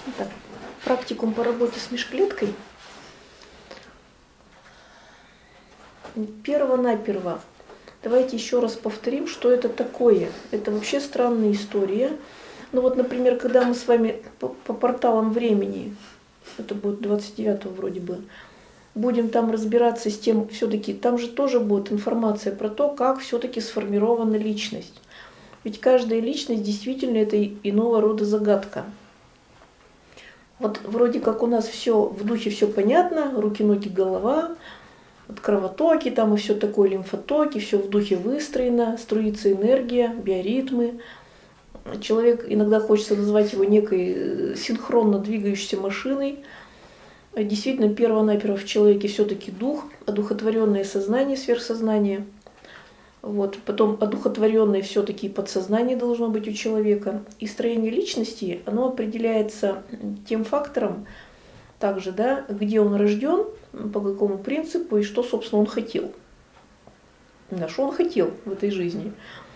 Так, практикум по работе с межклеткой. Перво-наперво. Давайте еще раз повторим, что это такое. Это вообще странная история. Ну вот, например, когда мы с вами по порталам времени, это будет 29-го вроде бы, будем там разбираться с тем, все-таки там же тоже будет информация про то, как все-таки сформирована личность. Ведь каждая личность действительно это иного рода загадка. Вот вроде как у нас все в духе все понятно, руки, ноги, голова, вот кровотоки там и все такое, лимфотоки, все в духе выстроено, струится энергия, биоритмы. Человек, иногда хочется назвать его некой синхронно двигающейся машиной. Действительно, перво-наперво в человеке все-таки дух, одухотворенное сознание, сверхсознание. Вот. Потом одухотворенное все-таки подсознание должно быть у человека. И строение личности, оно определяется тем фактором, также, да, где он рожден, по какому принципу и что, собственно, он хотел. Да, что он хотел в этой жизни.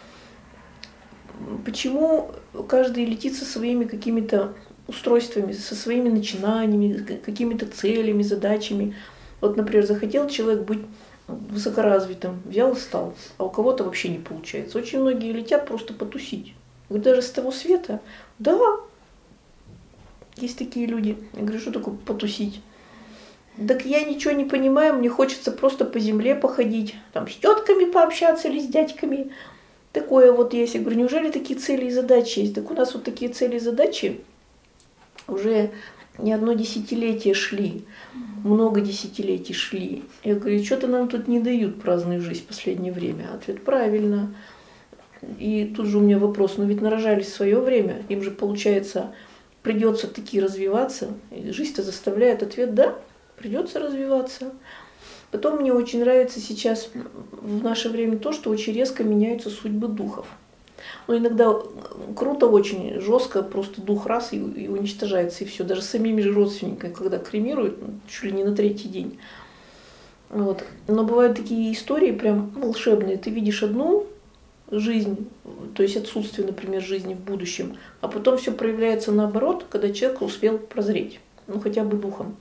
Почему каждый летит со своими какими-то устройствами, со своими начинаниями, какими-то целями, задачами. Вот, например, захотел человек быть высокоразвитым, взял и стал, а у кого-то вообще не получается. Очень многие летят просто потусить. Говорю, даже с того света? Да, есть такие люди. Я говорю, что такое потусить? Так я ничего не понимаю, мне хочется просто по земле походить, там с тетками пообщаться или с дядьками. Такое вот есть. Я говорю, неужели такие цели и задачи есть? Так у нас вот такие цели и задачи уже не одно десятилетие шли, много десятилетий шли. Я говорю, что-то нам тут не дают праздную жизнь в последнее время. Ответ правильно. И тут же у меня вопрос, ну ведь нарожались в свое время, им же получается придется таки развиваться, жизнь-то заставляет. Ответ да, придется развиваться. Потом мне очень нравится сейчас в наше время то, что очень резко меняются судьбы духов. Но иногда круто, очень жестко, просто дух раз и уничтожается, и все. Даже самими же родственниками, когда кремируют, чуть ли не на 3-й день. Вот. Но бывают такие истории прям волшебные. Ты видишь одну жизнь, то есть отсутствие, например, жизни в будущем, а потом все проявляется наоборот, когда человек успел прозреть, ну хотя бы духом.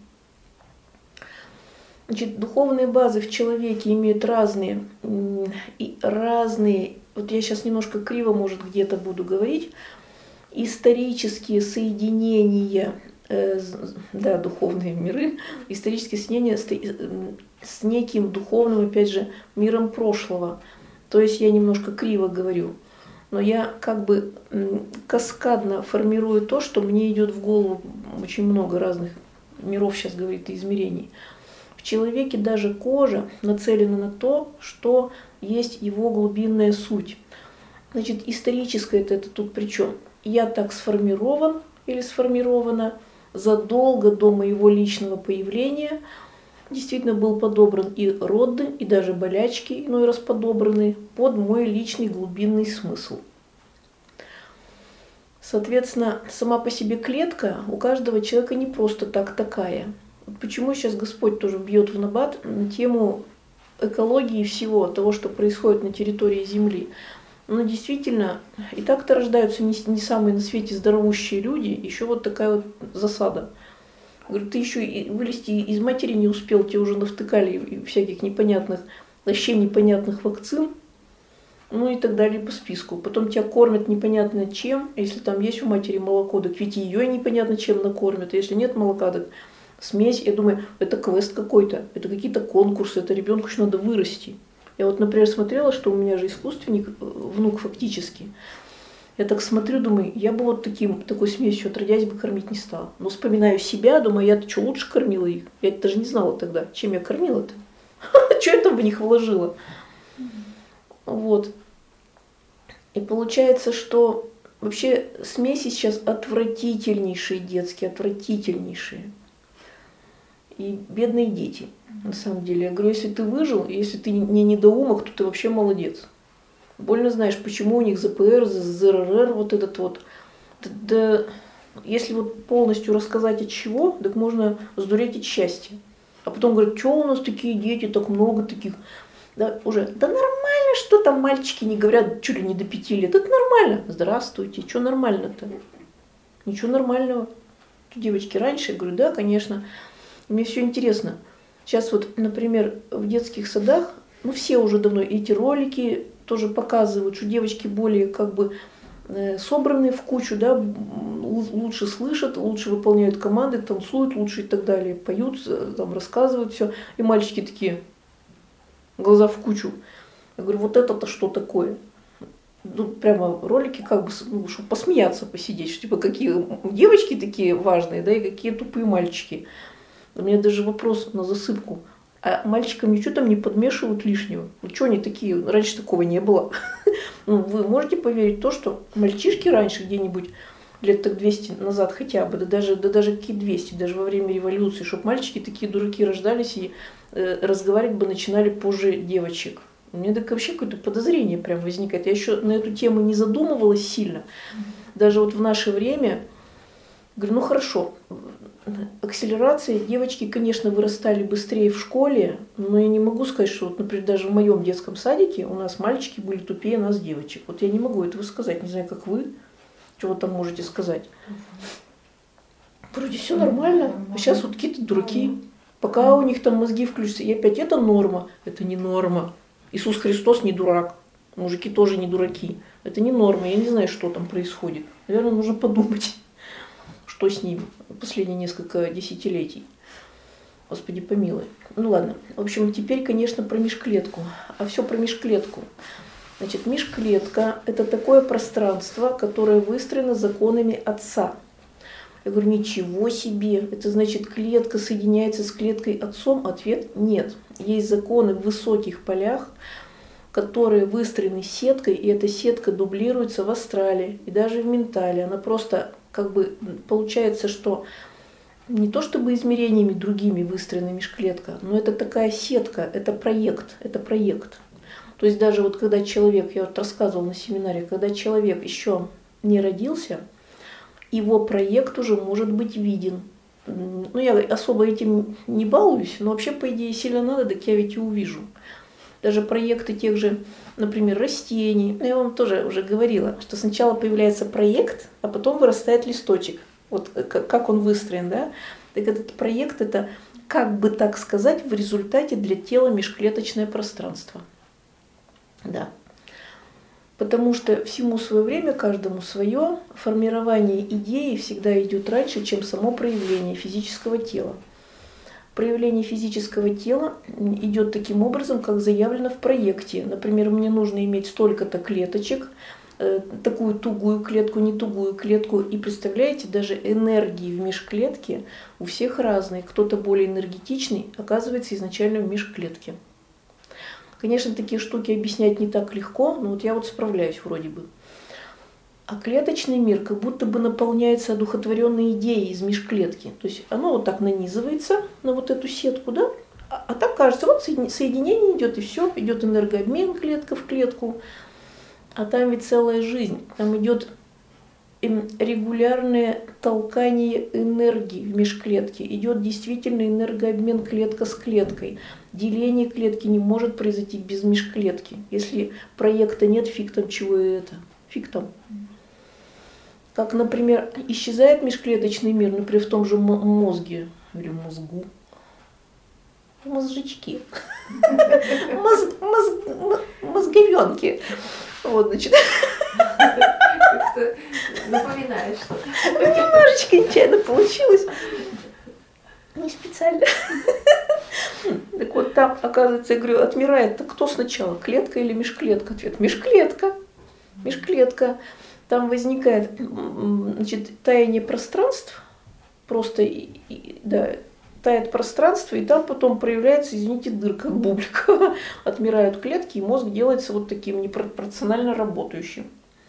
Значит, духовные базы в человеке имеют разные, вот я сейчас немножко криво, может, где-то буду говорить, исторические соединения, да, духовные миры, исторические соединения с неким духовным, опять же, миром прошлого. То есть я немножко криво говорю, но я как бы каскадно формирую то, что мне идет в голову. Очень много разных миров сейчас говорит и измерений. В человеке даже кожа нацелена на то, что есть его глубинная суть. Значит, историческое это тут при чем? Я так сформирован или сформирована задолго до моего личного появления. Действительно был подобран и роды, и даже болячки иной раз подобраны под мой личный глубинный смысл. Соответственно, сама по себе клетка у каждого человека не просто так такая. Почему сейчас Господь тоже бьет в набат на тему экологии всего того, что происходит на территории Земли. Но действительно, и так-то рождаются не самые на свете здоровущие люди, еще вот такая вот засада. Говорит, ты еще и вылезти из матери не успел, тебе уже навтыкали всяких непонятных, вообще непонятных вакцин, ну и так далее по списку. Потом тебя кормят непонятно чем, если там есть у матери молоко, так ведь ее непонятно чем накормят, а если нет молока, так смесь, я думаю, это квест какой-то, это какие-то конкурсы, это ребенку еще надо вырасти. Я вот, например, смотрела, что у меня же искусственник, внук фактически. Я так смотрю, думаю, я бы вот такой смесью отродясь бы кормить не стала. Но вспоминаю себя, думаю, я-то что, лучше кормила их? Я даже не знала тогда, чем я кормила-то. Что я там в них вложила? Вот. И получается, что вообще смеси сейчас отвратительнейшие детские, отвратительнейшие. И бедные дети, на самом деле. Я говорю, если ты выжил, если ты не недоумок, то ты вообще молодец. Больно знаешь, почему у них ЗПР, ЗРР, вот этот вот. Да, если вот полностью рассказать от чего, так можно сдуреть от счастья. А потом говорят, что у нас такие дети, так много таких. Да, уже, да нормально, что там мальчики не говорят чуть ли не до 5 лет. Это нормально. Здравствуйте, что нормально-то? Ничего нормального. что девочки раньше? Я говорю, да, конечно. Мне все интересно. Сейчас вот, например, в детских садах, ну все уже давно эти ролики тоже показывают, что девочки более как бы собранные в кучу, да, лучше слышат, лучше выполняют команды, танцуют лучше и так далее, поют, там, рассказывают все. И мальчики такие, глаза в кучу. Я говорю, вот это-то что такое? Ну, прямо ролики, как бы, ну, чтобы посмеяться, посидеть, что типа какие девочки такие важные, да, и какие тупые мальчики. У меня даже вопрос на засыпку. А мальчикам ничего там не подмешивают лишнего? Вот что они такие? Раньше такого не было. Ну, вы можете поверить в то, что мальчишки раньше где-нибудь лет так 200 назад хотя бы, да даже какие 200, даже во время революции, чтобы мальчики такие дураки рождались и разговаривать бы начинали позже девочек. У меня так вообще какое-то подозрение прям возникает. Я еще на эту тему не задумывалась сильно. Даже вот в наше время, говорю, ну хорошо, акселерация, девочки, конечно, вырастали быстрее в школе, но я не могу сказать, что, вот, например, даже в моем детском садике у нас мальчики были тупее нас, девочек. Вот я не могу этого сказать, не знаю, как вы, что вы там можете сказать. Вроде все нормально, а сейчас вот какие-то дураки. Пока у них там мозги включатся, и опять это норма, это не норма. Иисус Христос не дурак, мужики тоже не дураки. Это не норма, я не знаю, что там происходит. Наверное, нужно подумать, что с ним последние несколько десятилетий. Господи помилуй. Ну ладно. В общем, теперь, конечно, про межклетку. А все про межклетку. Значит, межклетка – это такое пространство, которое выстроено законами Отца. Я говорю, ничего себе. Это значит, клетка соединяется с клеткой Отцом? Ответ – нет. Есть законы в высоких полях, которые выстроены сеткой, и эта сетка дублируется в астрале и даже в ментале. Она просто как бы получается, что не то чтобы измерениями другими выстроена межклетка, но это такая сетка, это проект, это проект. То есть даже вот когда человек, я вот рассказывала на семинаре, когда человек еще не родился, его проект уже может быть виден. Ну, я особо этим не балуюсь, но вообще, по идее, сильно надо, так я ведь и увижу. Даже проекты тех же, например, растений. Я вам тоже уже говорила, что сначала появляется проект, а потом вырастает листочек. Вот как он выстроен, да? Так этот проект – это, как бы так сказать, в результате для тела межклеточное пространство. Да. Потому что всему свое время, каждому свое, формирование идеи всегда идет раньше, чем само проявление физического тела. Проявление физического тела идет таким образом, как заявлено в проекте. Например, мне нужно иметь столько-то клеточек, такую тугую клетку, не тугую клетку. И представляете, даже энергии в межклетке у всех разные. Кто-то более энергетичный оказывается изначально в межклетке. Конечно, такие штуки объяснять не так легко, но вот я вот справляюсь вроде бы. А клеточный мир как будто бы наполняется одухотворенной идеей из межклетки. То есть оно вот так нанизывается на вот эту сетку, да? А так кажется, вот соединение идет и все, идет энергообмен клетка в клетку. А там ведь целая жизнь. Там идет регулярное толкание энергии в межклетке. Идет действительно энергообмен клетка с клеткой. Деление клетки не может произойти без межклетки. Если проекта нет, фиг там чего и это. Фиг там. Как, например, исчезает межклеточный мир, например, в том же мозге, или мозгу, мозжечки, мозговенки. Вот, значит. Как-то напоминаешь что-то. Немножечко нечаянно получилось. Не специально. Так вот там, оказывается, я говорю, отмирает-то кто сначала, клетка или межклетка? Ответ, межклетка. Межклетка. Там возникает, значит, таяние пространств, просто, да, тает пространство, и там потом проявляется, извините, дырка от бублика. Отмирают клетки, и мозг делается вот таким непропорционально работающим.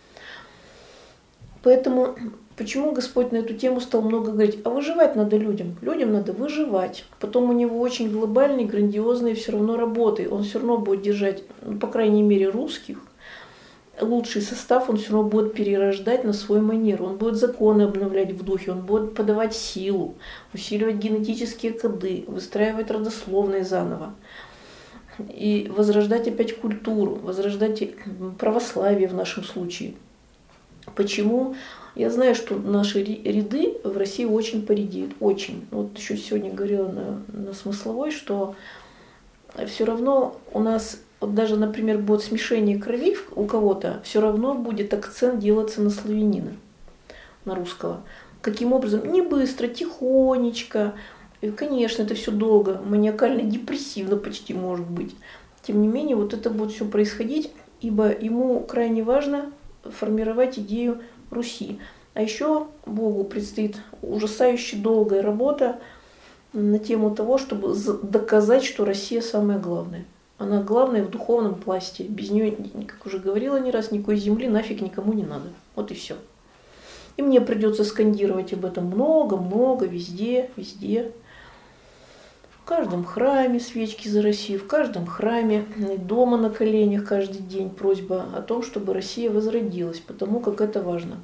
Поэтому, почему Господь на эту тему стал много говорить? А выживать надо людям. Людям надо выживать. Потом у него очень глобальные, грандиозные все равно работы. Он все равно будет держать, ну, по крайней мере, русских. Лучший состав он все равно будет перерождать на свой манер. Он будет законы обновлять в духе, он будет подавать силу, усиливать генетические коды, выстраивать родословные заново. И возрождать опять культуру, возрождать православие в нашем случае. Почему Я знаю, что наши ряды в России очень поредеют, очень. Вот еще сегодня говорила на смысловой, что все равно у нас, вот даже, например, будет смешение крови у кого-то, все равно будет акцент делаться на славянина, на русского. Каким образом? Не быстро, тихонечко. И, конечно, это все долго, маниакально-депрессивно почти может быть. Тем не менее, вот это будет все происходить, ибо ему крайне важно формировать идею Руси. А еще Богу предстоит ужасающе долгая работа на тему того, чтобы доказать, что Россия самая главная. Она главная в духовном пласте. Без нее, как уже говорила не раз, никакой земли нафиг никому не надо. Вот и все. И мне придется скандировать об этом много-много, везде, везде. В каждом храме свечки за Россию, в каждом храме, дома на коленях каждый день просьба о том, чтобы Россия возродилась, потому как это важно.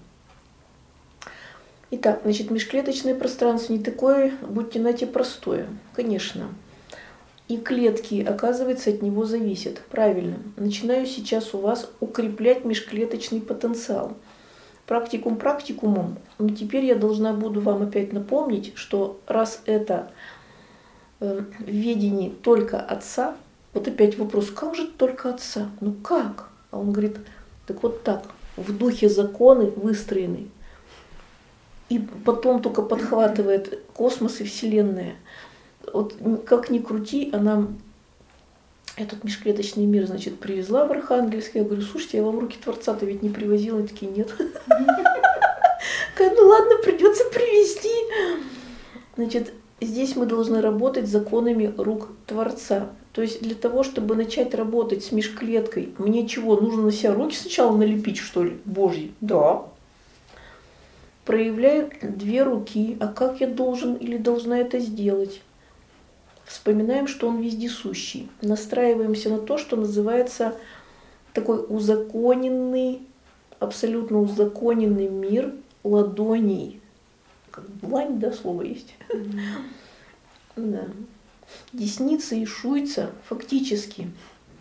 Итак, значит, межклеточное пространство не такое, будьте нате, простое, конечно. И клетки, оказывается, от него зависят. Правильно. Начинаю сейчас у вас укреплять межклеточный потенциал. Практикум практикумом, но теперь я должна буду вам опять напомнить, что раз это в ведении только Отца, вот опять вопрос, как же только Отца? Ну как? А он говорит, так вот так, в духе законы выстроены. И потом только подхватывает космос и Вселенная. Вот как ни крути, она этот межклеточный мир, значит, привезла в Архангельск. Я говорю, слушайте, я вам руки Творца-то ведь не привозила. Они такие, нет. Ну ладно, придется привезти. Значит, здесь мы должны работать законами рук Творца. То есть для того, чтобы начать работать с межклеткой, мне чего? Нужно на себя руки сначала налепить, что ли? Божьи. Да. Проявляю 2 руки. А как я должен или должна это сделать? Вспоминаем, что он вездесущий. Настраиваемся на то, что называется такой узаконенный, абсолютно узаконенный мир ладоней. Как длань, да, слово есть? Да. Десница и шуйца фактически.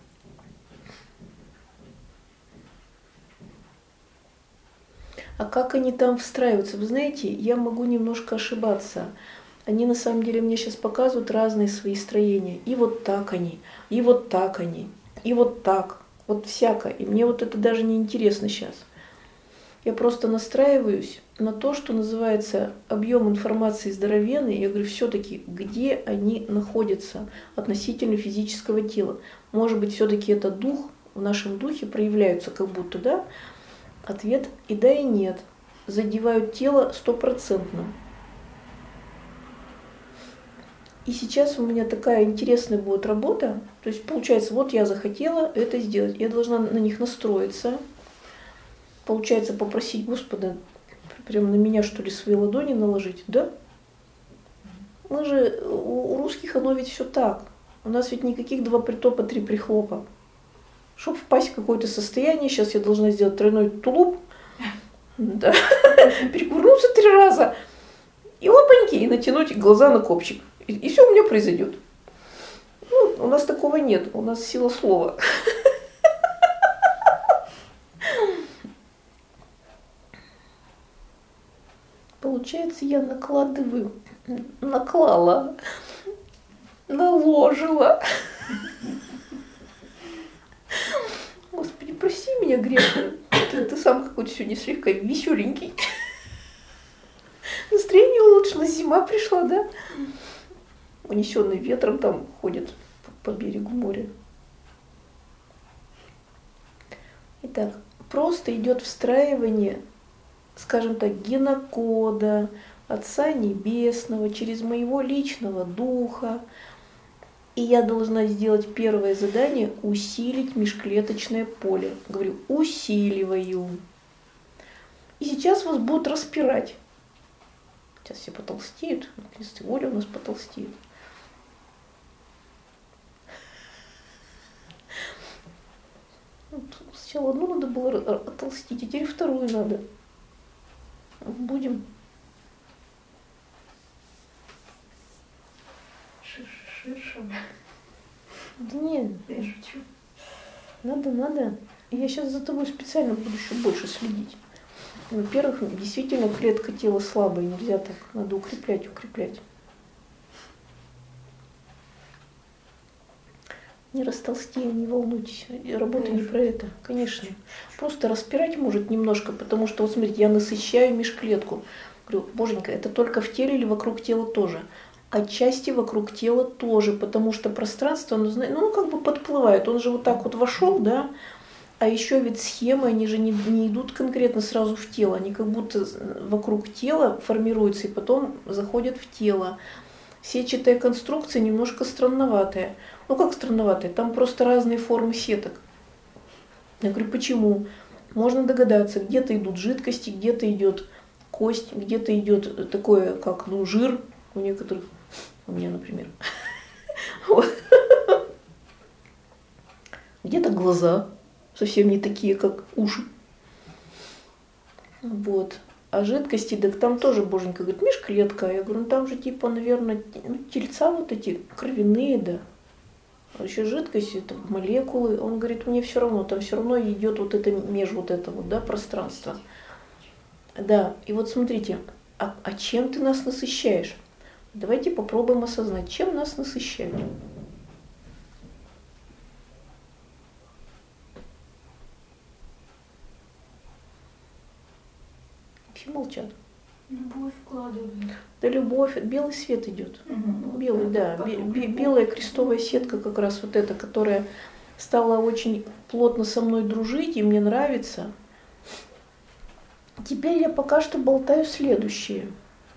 А как они там встраиваются? Вы знаете, я могу немножко ошибаться. Они на самом деле мне сейчас показывают разные свои строения. И вот так они, и вот так они, и вот так. Вот всяко. И мне вот это даже не интересно сейчас. Я просто настраиваюсь на то, что называется объем информации здоровенный. Я говорю, все-таки, где они находятся относительно физического тела? Может быть, все-таки это дух, в нашем духе проявляются как будто, да? Ответ и да, и нет. Задевают тело 100%. И сейчас у меня такая интересная будет работа. То есть получается, вот я захотела это сделать. Я должна на них настроиться. Получается, попросить Господа прямо на меня, что ли, свои ладони наложить. Да? Мы же, у русских оно ведь все так. У нас ведь никаких 2 притопа, 3 прихлопа. Чтобы впасть в какое-то состояние, сейчас я должна сделать тройной тулуп. Да. Перекурнуться 3 раза. И опаньки, и натянуть глаза на копчик. И все у меня произойдет. Ну, у нас такого нет, у нас сила слова. Получается, я накладываю, наклала, наложила. Господи, прости меня, грешную. Ты сам какой-то сегодня слегка веселенький. Настроение улучшилось, зима пришла, да? Унесенный ветром там ходит по берегу моря. Итак, просто идет встраивание, скажем так, генокода Отца Небесного через моего личного духа. И я должна сделать первое задание – усилить межклеточное поле. Говорю, усиливаю. И сейчас вас будут распирать. Сейчас все потолстеют, наконец-то воля у нас потолстеет. Сначала одну надо было оттолстить, а теперь вторую надо. Будем. Ширше. Да нет. Я шучу. Надо. Я сейчас за тобой специально буду еще больше следить. Во-первых, действительно клетка тела слабая, нельзя так, надо укреплять. Не растолстеем, не волнуйтесь, работа не про это, конечно. Просто распирать может немножко, потому что, вот смотрите, я насыщаю межклетку. Говорю, боженька, это только в теле или вокруг тела тоже? Отчасти вокруг тела тоже, потому что пространство, ну как бы подплывает. Он же вот так вот вошел, да, а еще ведь схемы, они же не идут конкретно сразу в тело, они как будто вокруг тела формируются и потом заходят в тело. Сетчатая конструкция немножко странноватая. Ну как странноватая? Там просто разные формы сеток. Я говорю, почему? Можно догадаться, где-то идут жидкости, где-то идет кость, где-то идет такое, как жир у некоторых, у меня, например. Где-то глаза, совсем не такие, как уши. Вот. А жидкости, так там тоже, боженька, говорит, межклетка. Я говорю, ну там же типа, наверное, тельца вот эти кровяные, да. А еще жидкость, это молекулы. Он говорит, мне все равно, там все равно идет вот это вот это вот, да, пространство. Да, и вот смотрите, а чем ты нас насыщаешь? Давайте попробуем осознать, чем нас насыщают. Все молчат. Любовь вкладываем. Да любовь, белый свет идет. Белый, да. Белая крестовая сетка как раз вот эта, которая стала очень плотно со мной дружить, и мне нравится. Теперь я пока что болтаю следующее.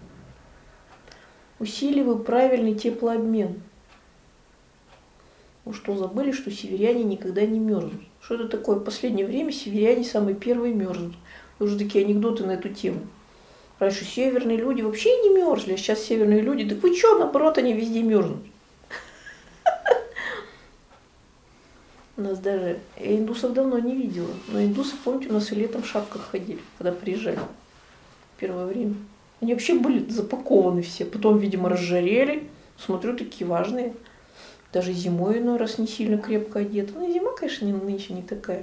Усиливаю правильный теплообмен. Вы что, забыли, что северяне никогда не мерзнут? Что это такое? В последнее время северяне самые первые мерзнут. Уже такие анекдоты на эту тему. Раньше северные люди вообще не мерзли, а сейчас северные люди, так вы что, наоборот, они везде мерзнут. У нас даже, я индусов давно не видела, но индусы, помните, у нас и летом в шапках ходили, когда приезжали в первое время. Они вообще были запакованы все, потом, видимо, разжарели, смотрю, такие важные. Даже зимой иной раз не сильно крепко одеты. Ну, зима, конечно, нынче не такая.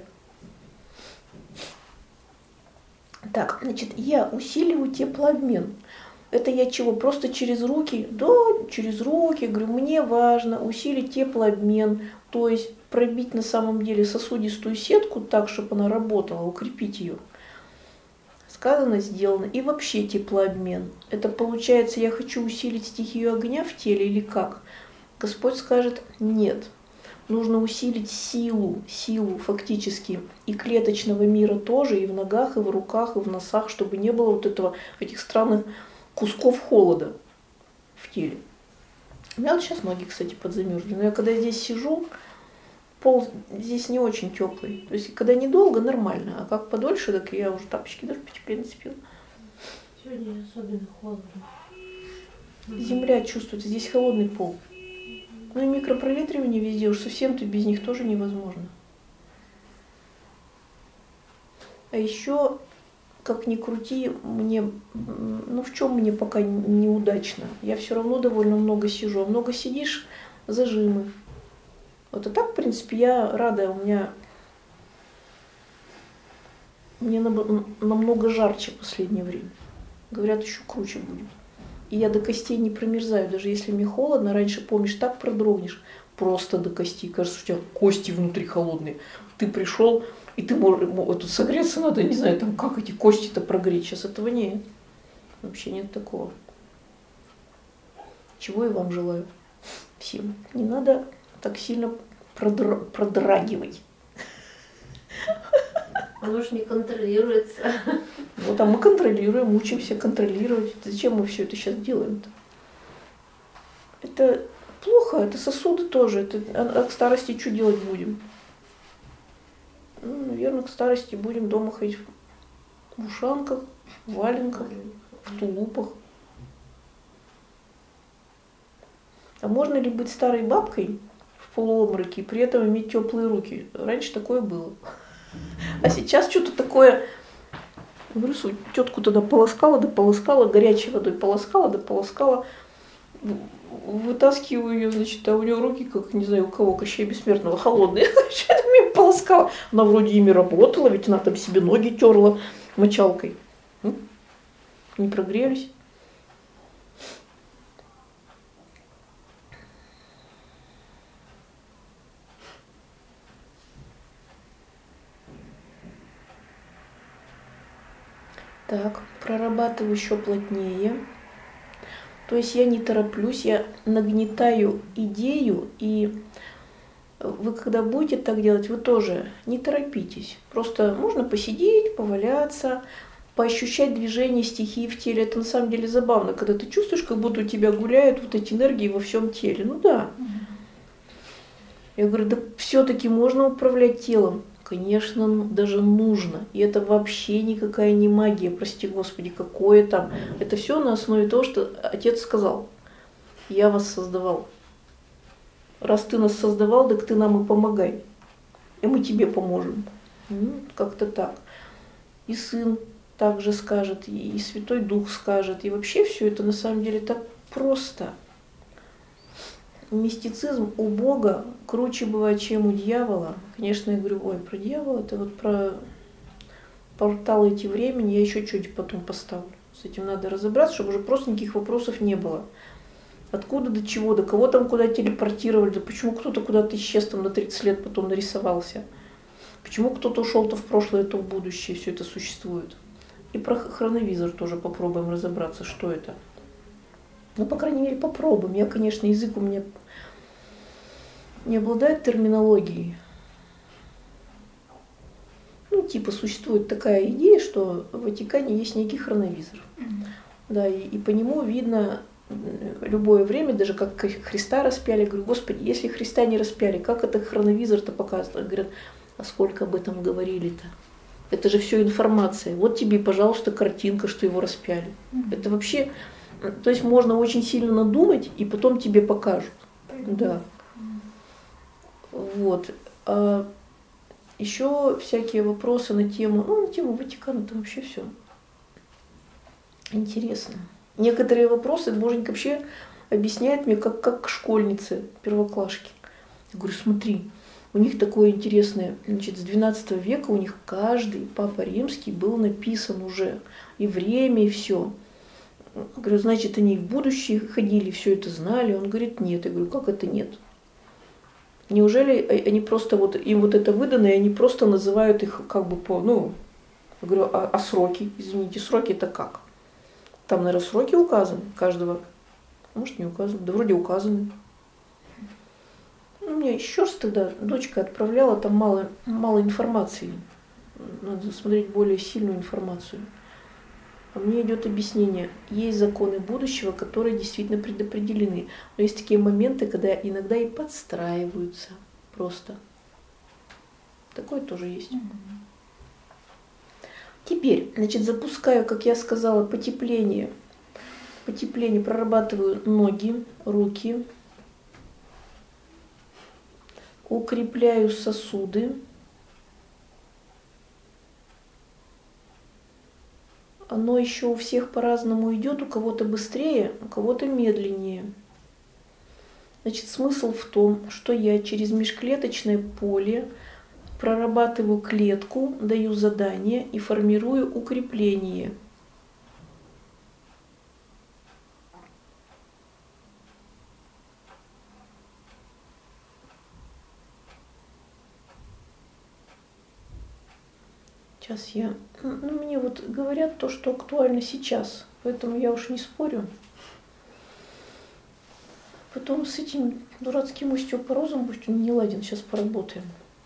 Так, значит, я усиливаю теплообмен. Это я чего? Просто через руки? Да, через руки. Говорю, мне важно усилить теплообмен, то есть пробить на самом деле сосудистую сетку так, чтобы она работала, укрепить ее. Сказано, сделано. И вообще теплообмен. Это получается, я хочу усилить стихию огня в теле или как? Господь скажет, нет. Нужно усилить силу фактически и клеточного мира тоже, и в ногах, и в руках, и в носах, чтобы не было вот этого, этих странных кусков холода в теле. У меня вот сейчас ноги, кстати, подзамерзли, но я когда здесь сижу, пол здесь не очень теплый. То есть, когда недолго, нормально, а как подольше, так я уже тапочки даже потеплее нацепила. Сегодня особенно холодно. Земля чувствуется, здесь холодный пол. Ну и микропроветривание везде, уж совсем-то без них тоже невозможно. А еще, как ни крути, мне, ну в чем мне пока неудачно? Я все равно довольно много сижу. А много сидишь, зажимы. Вот, а так, в принципе, я рада, мне намного жарче в последнее время. Говорят, еще круче будет. И я до костей не промерзаю, даже если мне холодно. Раньше, помнишь, так продрогнешь, просто до костей. Кажется, у тебя кости внутри холодные. Ты пришел, и ты можешь, вот тут согреться надо, не знаю, там как эти кости-то прогреть. Сейчас этого нет. Вообще нет такого. Чего я вам желаю всем. Не надо так сильно продрагивать. Оно же не контролируется. Вот, а мы контролируем, учимся контролировать. Зачем мы все это сейчас делаем-то? Это плохо, это сосуды тоже. А к старости что делать будем? Ну, наверное, к старости будем дома ходить в ушанках, в валенках, в тулупах. А можно ли быть старой бабкой в полуобмороке и при этом иметь теплые руки? Раньше такое было. А сейчас что-то такое, говорю, тетку тогда полоскала, горячей водой полоскала, вытаскиваю ее, значит, а у нее руки, как, не знаю, у кого, Кощея Бессмертного, холодные. Что-то мне полоскала. Она вроде ими работала, ведь она там себе ноги терла мочалкой. Не прогрелись. Так, прорабатываю еще плотнее. То есть я не тороплюсь, я нагнетаю идею, и вы когда будете так делать, вы тоже не торопитесь. Просто можно посидеть, поваляться, поощущать движение стихии в теле. Это на самом деле забавно, когда ты чувствуешь, как будто у тебя гуляют вот эти энергии во всем теле. Ну да. Я говорю, да все-таки можно управлять телом. Конечно, даже нужно. И это вообще никакая не магия, прости Господи, какое там. Это все на основе того, что Отец сказал. Я вас создавал. Раз ты нас создавал, так ты нам и помогай. И мы тебе поможем. Как-то так. И Сын также скажет, и Святой Дух скажет. И вообще все это на самом деле так просто. Мистицизм у Бога круче бывает, чем у дьявола. Конечно, я говорю, ой, про дьявола, это вот про порталы эти времени, я еще чуть потом поставлю. С этим надо разобраться, чтобы уже просто никаких вопросов не было. Откуда, до чего, до кого там куда телепортировали, да почему кто-то куда-то исчез там на 30 лет, потом нарисовался. Почему кто-то ушел то в прошлое, то в будущее, все это существует. И про хроновизор тоже попробуем разобраться, что это. Ну, по крайней мере, попробуем. Я, конечно, язык у меня не обладает терминологией. Ну, типа, существует такая идея, что в Ватикане есть некий хроновизор. Да, и по нему видно любое время, даже как Христа распяли. Я говорю, Господи, если Христа не распяли, как это хроновизор-то показывает? Говорят, а сколько об этом говорили-то? Это же все информация. Вот тебе, пожалуйста, картинка, что его распяли. Это вообще... То есть можно очень сильно надумать, и потом тебе покажут. Да. Вот. А еще всякие вопросы на тему, на тему Ватикана, там вообще все интересно. Некоторые вопросы Боженька вообще объясняет мне, как школьницы, первоклашки. Я говорю, смотри, у них такое интересное, значит, с XII века у них каждый Папа Римский был написан уже, и время, и все. Говорю, значит, они в будущее ходили, все это знали. Он говорит, нет. Я говорю, как это нет? Неужели они просто вот, им вот это выдано, и они просто называют их как бы по, я говорю, а сроки? Извините, сроки это как? Там, наверное, сроки указаны каждого. Может, не указаны. Да вроде указаны. Меня еще раз тогда дочка отправляла, там мало информации. Надо смотреть более сильную информацию. А мне идет объяснение. Есть законы будущего, которые действительно предопределены. Но есть такие моменты, когда иногда и подстраиваются просто. Такое тоже есть. Теперь, значит, запускаю, как я сказала, потепление. Потепление, прорабатываю ноги, руки. Укрепляю сосуды. Оно еще у всех по-разному идет, у кого-то быстрее, у кого-то медленнее. Значит, смысл в том, что я через межклеточное поле прорабатываю клетку, даю задание и формирую укрепление. Сейчас я... мне вот говорят то, что актуально сейчас, поэтому я уж не спорю. Потом с этим дурацким остеопорозом, пусть он не ладен, сейчас поработаем.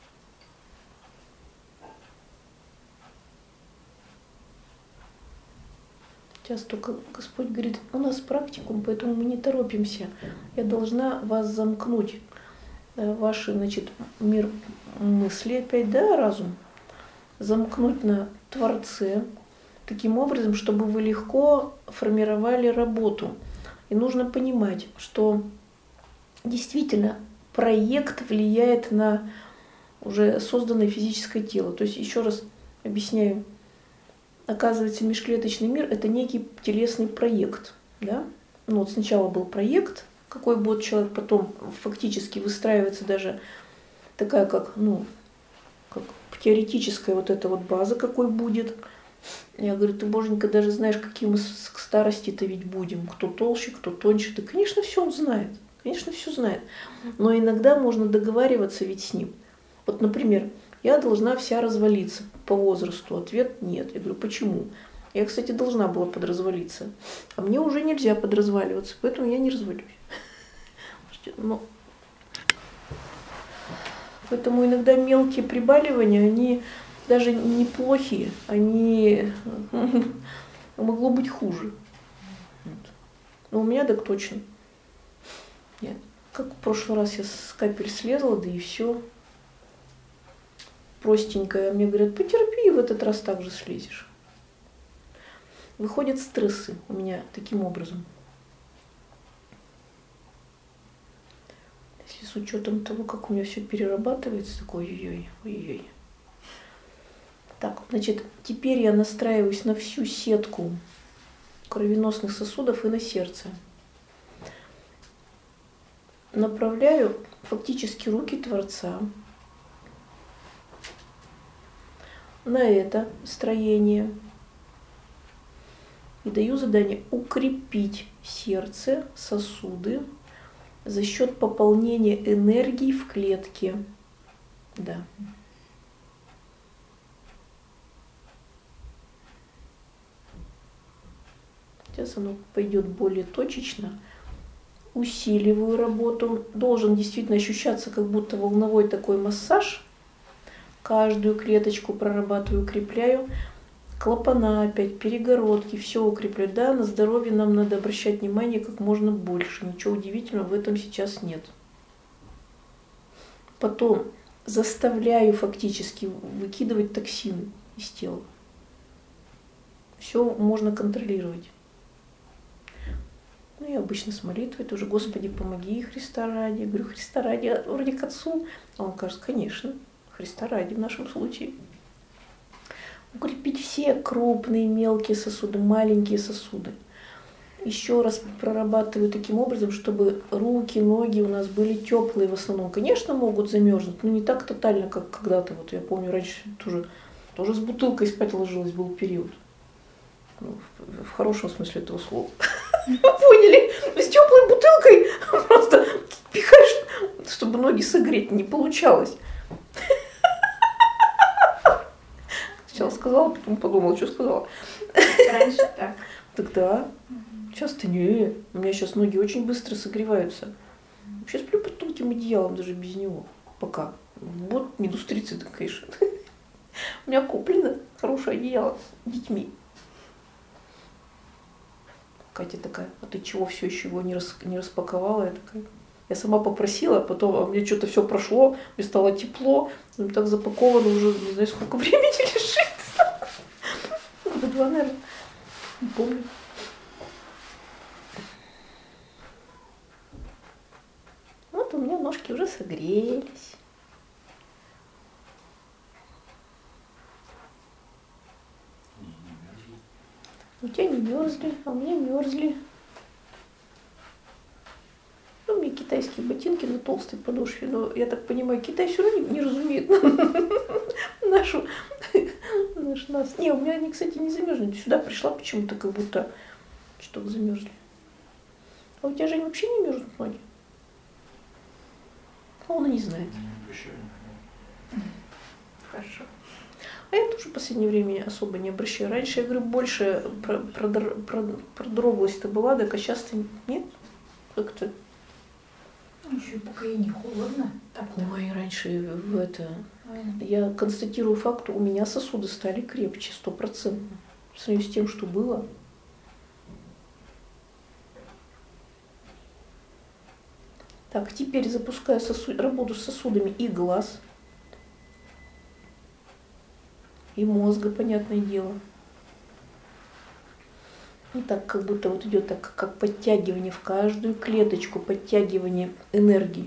Сейчас только Господь говорит, у нас практикум, поэтому мы не торопимся. Я должна вас замкнуть. Ваши, значит, мир мысли опять, да, разум. Замкнуть на Творце, таким образом, чтобы вы легко формировали работу. И нужно понимать, что действительно проект влияет на уже созданное физическое тело. То есть, еще раз объясняю, оказывается, межклеточный мир – это некий телесный проект. Да? Вот сначала был проект, какой будет человек, потом фактически выстраивается даже такая, как теоретическая вот эта вот база, какой будет. Я говорю, ты, Боженька, даже знаешь, какие мы к старости-то ведь будем. Кто толще, кто тоньше. Да, конечно, все он знает. Конечно, все знает. Но иногда можно договариваться ведь с ним. Вот, например, я должна вся развалиться по возрасту. Ответ нет. Я говорю, почему? Я, кстати, должна была подразвалиться. А мне уже нельзя подразваливаться, поэтому я не развалюсь. Но... Поэтому иногда мелкие прибаливания, они даже неплохие, они могло быть хуже. Но у меня так точно. Нет. Как в прошлый раз я с капель слезла, да и все. Простенькая. Мне говорят, потерпи, и в этот раз так же слезешь. Выходят стрессы у меня таким образом. Если с учетом того, как у меня все перерабатывается, такой ой-ой, ой-ой. Так, значит, теперь я настраиваюсь на всю сетку кровеносных сосудов и на сердце. Направляю фактически руки Творца на это строение и даю задание укрепить сердце, сосуды за счет пополнения энергии в клетке. Да. Сейчас оно пойдет более точечно. Усиливаю работу. Должен действительно ощущаться как будто волновой такой массаж. Каждую клеточку прорабатываю, укрепляю. Клапана опять, перегородки, все укреплять. Да, на здоровье нам надо обращать внимание как можно больше. Ничего удивительного в этом сейчас нет. Потом заставляю фактически выкидывать токсины из тела. Все можно контролировать. Ну, я обычно с молитвой тоже, Господи, помоги, Христа ради. Я говорю, Христа ради, вроде к Отцу. А он кажется, конечно, Христа ради в нашем случае. Укрепить все крупные, мелкие сосуды, маленькие сосуды. Еще раз прорабатываю таким образом, чтобы руки, ноги у нас были теплые в основном. Конечно, могут замерзнуть, но не так тотально, как когда-то. Вот я помню, раньше тоже с бутылкой спать ложилась, был период. Ну, в хорошем смысле этого слова. Поняли? С теплой бутылкой просто пихаешь, чтобы ноги согреть, не получалось. Сначала сказала, потом подумала, что сказала. Раньше так. Тогда. Сейчас-то не. У меня сейчас ноги очень быстро согреваются. Вообще сплю под тонким одеялом, даже без него. Пока. Вот минус 30, конечно. У меня куплено хорошее одеяло с детьми. Катя такая, а ты чего все еще его не распаковала? Я такая, я сама попросила, а потом мне что-то все прошло, мне стало тепло, так запаковано уже не знаю сколько времени лежит. Года 2, наверное, не помню. Вот у меня ножки уже согрелись. У тебя не мерзли, а у меня мерзли. Ну, у меня китайские ботинки на толстой подошве, но я так понимаю, Китай все равно не разумеет нас. Не, у меня они, кстати, не замерзли. Сюда пришла почему-то, как будто что-то замерзли. А у тебя же они вообще не мерзнут ноги? А он и не знает. Хорошо. А я тоже в последнее время особо не обращаю. Раньше, я говорю, больше продроблость-то была, так а сейчас-то нет? Как-то. Еще пока и не холодно. Так. Ой, раньше я констатирую факт, у меня сосуды стали крепче, 100%. По сравнению с тем, что было. Так, теперь запускаю работу с сосудами и глаз. И мозга, понятное дело. И так как будто вот идет так, как подтягивание в каждую клеточку, подтягивание энергии.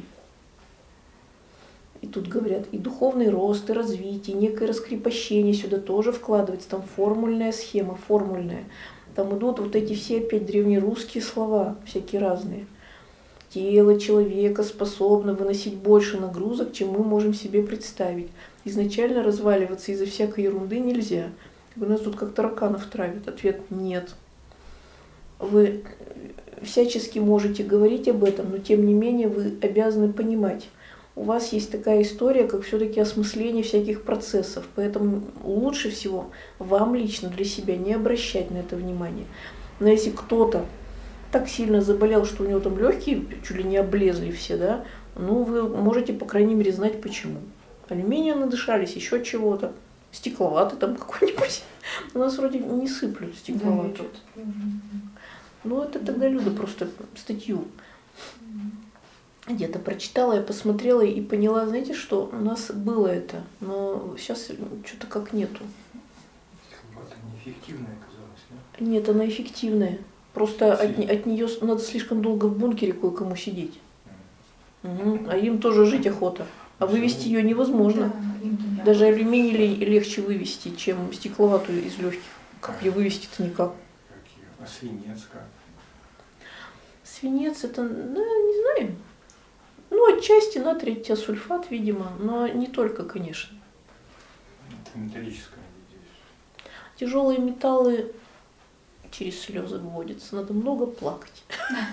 И тут говорят, и духовный рост, и развитие, некое раскрепощение сюда тоже вкладывается. Там формульная схема, формульная. Там идут вот эти все опять древнерусские слова, всякие разные. Тело человека способно выносить больше нагрузок, чем мы можем себе представить. Изначально разваливаться из-за всякой ерунды нельзя. У нас тут как тараканов травят. Ответ – нет. Вы всячески можете говорить об этом, но тем не менее вы обязаны понимать. У вас есть такая история, как все-таки осмысление всяких процессов. Поэтому лучше всего вам лично для себя не обращать на это внимание. Но если кто-то так сильно заболел, что у него там легкие чуть ли не облезли все, да, ну вы можете, по крайней мере, знать почему. Алюминия надышались, еще чего-то. Стекловаты там какой-нибудь. У нас вроде не сыплют стекловату. Ну, это тогда Люда просто статью где-то прочитала, я посмотрела и поняла, знаете, что у нас было это, но сейчас что-то как нету. Стекловата неэффективная оказалась, да? Нет, она эффективная. Просто от нее надо слишком долго в бункере кое-кому сидеть. Угу. А им тоже жить охота. А вывести ее невозможно. Даже алюминий легче вывести, чем стекловатую из легких. Как ее вывести-то никак. А свинец как? Свинец это, не знаю. Ну, отчасти натрий тиосульфат, видимо, но не только, конечно. Это металлическое, надеюсь. Тяжелые металлы через слезы выводятся. Надо много плакать.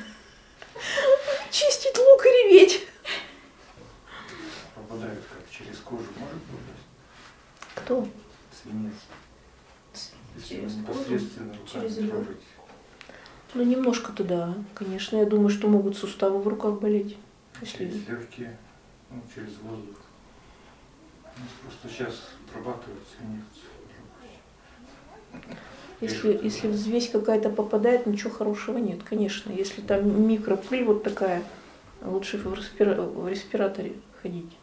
Чистить лук и реветь. Попадают как через кожу, может попасть? Кто? Свинец. Если Через его кожу, непосредственно через руками лед. трогать. Ну, немножко-то да. Конечно, я думаю, что могут суставы в руках болеть. Через легкие, ну, через воздух. У нас просто сейчас обрабатывают свинец. Если взвесь какая-то попадает, ничего хорошего нет, конечно. Если там микропыль вот такая, лучше в респираторе ходить.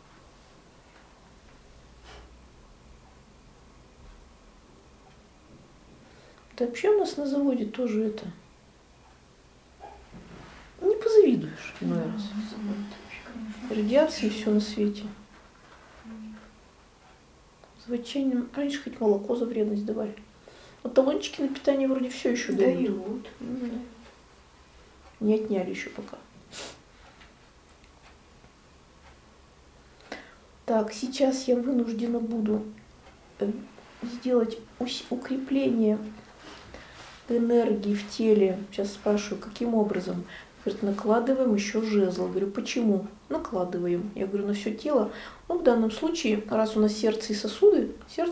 Да вообще у нас на заводе тоже это. Не позавидуешь иной раз. Радиации все на свете. Заводчанин раньше хоть молоко за вредность давали. Вот талончики на питание вроде все еще дают. Не отняли еще пока. Так, сейчас я вынуждена буду сделать укрепление энергии в теле. Сейчас спрашиваю, каким образом? Говорит, накладываем еще жезл. Говорю, почему? Накладываем. Я говорю, на все тело. Ну, в данном случае, раз у нас сердце и сосуды,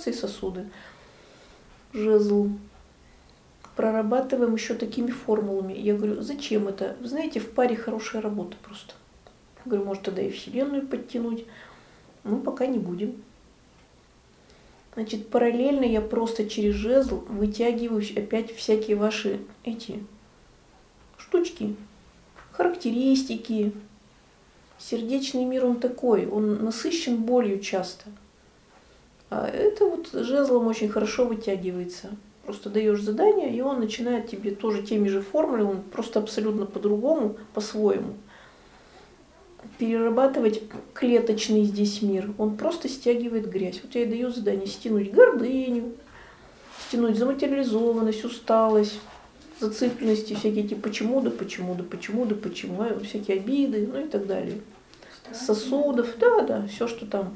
жезл. Прорабатываем еще такими формулами. Я говорю, зачем это? Вы знаете, в паре хорошая работа просто. Я говорю, может тогда и Вселенную подтянуть. Ну, пока не будем. Значит, параллельно я просто через жезл вытягиваю опять всякие ваши эти штучки, характеристики. Сердечный мир он такой, он насыщен болью часто. А это вот жезлом очень хорошо вытягивается. Просто даешь задание, и он начинает тебе тоже теми же формулами, он просто абсолютно по-другому, по-своему перерабатывать клеточный здесь мир. Он просто стягивает грязь. Вот я и даю задание стянуть гордыню, стянуть заматериализованность, усталость, зацикленности, всякие эти почему, всякие обиды, ну и так далее. Сосудов, да, все, что там.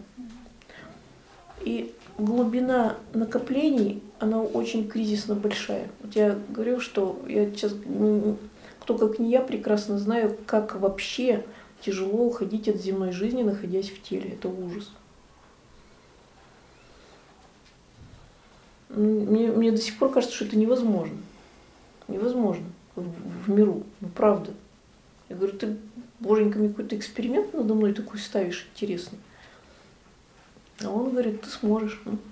И глубина накоплений, она очень кризисно большая. Вот я говорю, что я сейчас, кто как не я, прекрасно знаю, как вообще тяжело уходить от земной жизни, находясь в теле. Это ужас. Мне до сих пор кажется, что это невозможно. Невозможно в миру. Ну, правда. Я говорю, ты, боженька, мне какой-то эксперимент надо мной такой ставишь интересный. А он говорит, ты сможешь. Ну,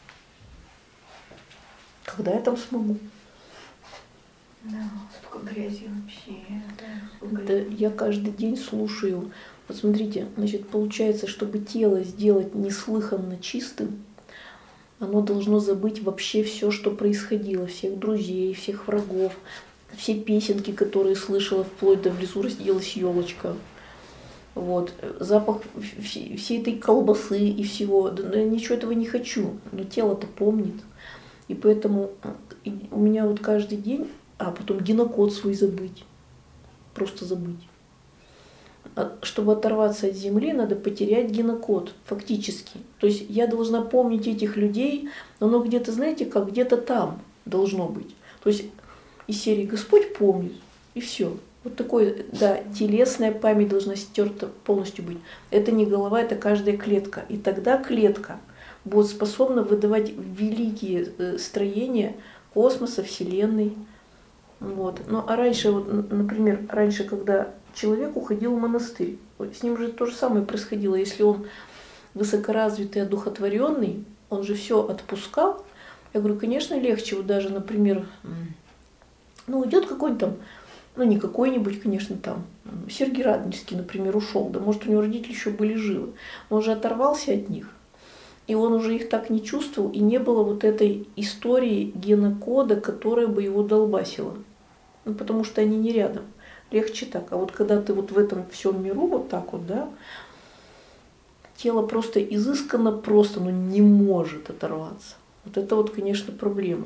когда я там смогу? Да, столько грязи вообще. Да, я каждый день слушаю. Вот смотрите, значит, получается, чтобы тело сделать неслыханно чистым, оно должно забыть вообще все, что происходило, всех друзей, всех врагов, все песенки, которые слышала, вплоть до «В лесу разделась елочка». Вот. Запах всей этой колбасы и всего. Да, ничего этого не хочу, но тело-то помнит. И поэтому у меня вот каждый день, а потом генокод свой забыть. Просто забыть. чтобы оторваться от Земли, надо потерять генокод, фактически. То есть я должна помнить этих людей, но оно где-то, знаете, как где-то там должно быть. То есть из серии «Господь помнит», и все. Вот такой, да, телесная память должна стерта полностью быть. Это не голова, это каждая клетка. И тогда клетка будет способна выдавать великие строения космоса, Вселенной. Вот. Ну а раньше, вот, например, раньше, когда человек уходил в монастырь, с ним же то же самое происходило. Если он высокоразвитый, одухотворенный, он же все отпускал. Я говорю, конечно, легче, вот даже, например, ну идет какой-нибудь там, ну не какой-нибудь, конечно, там, Сергий Радонежский, например, ушел, да может у него родители еще были живы, он же оторвался от них. И он уже их так не чувствовал, и не было вот этой истории генокода, которая бы его долбасила. Ну, потому что они не рядом. Легче так. А вот когда ты вот в этом всем миру вот так вот, да, тело просто изысканно просто, но не может оторваться. Вот это вот, конечно, проблема.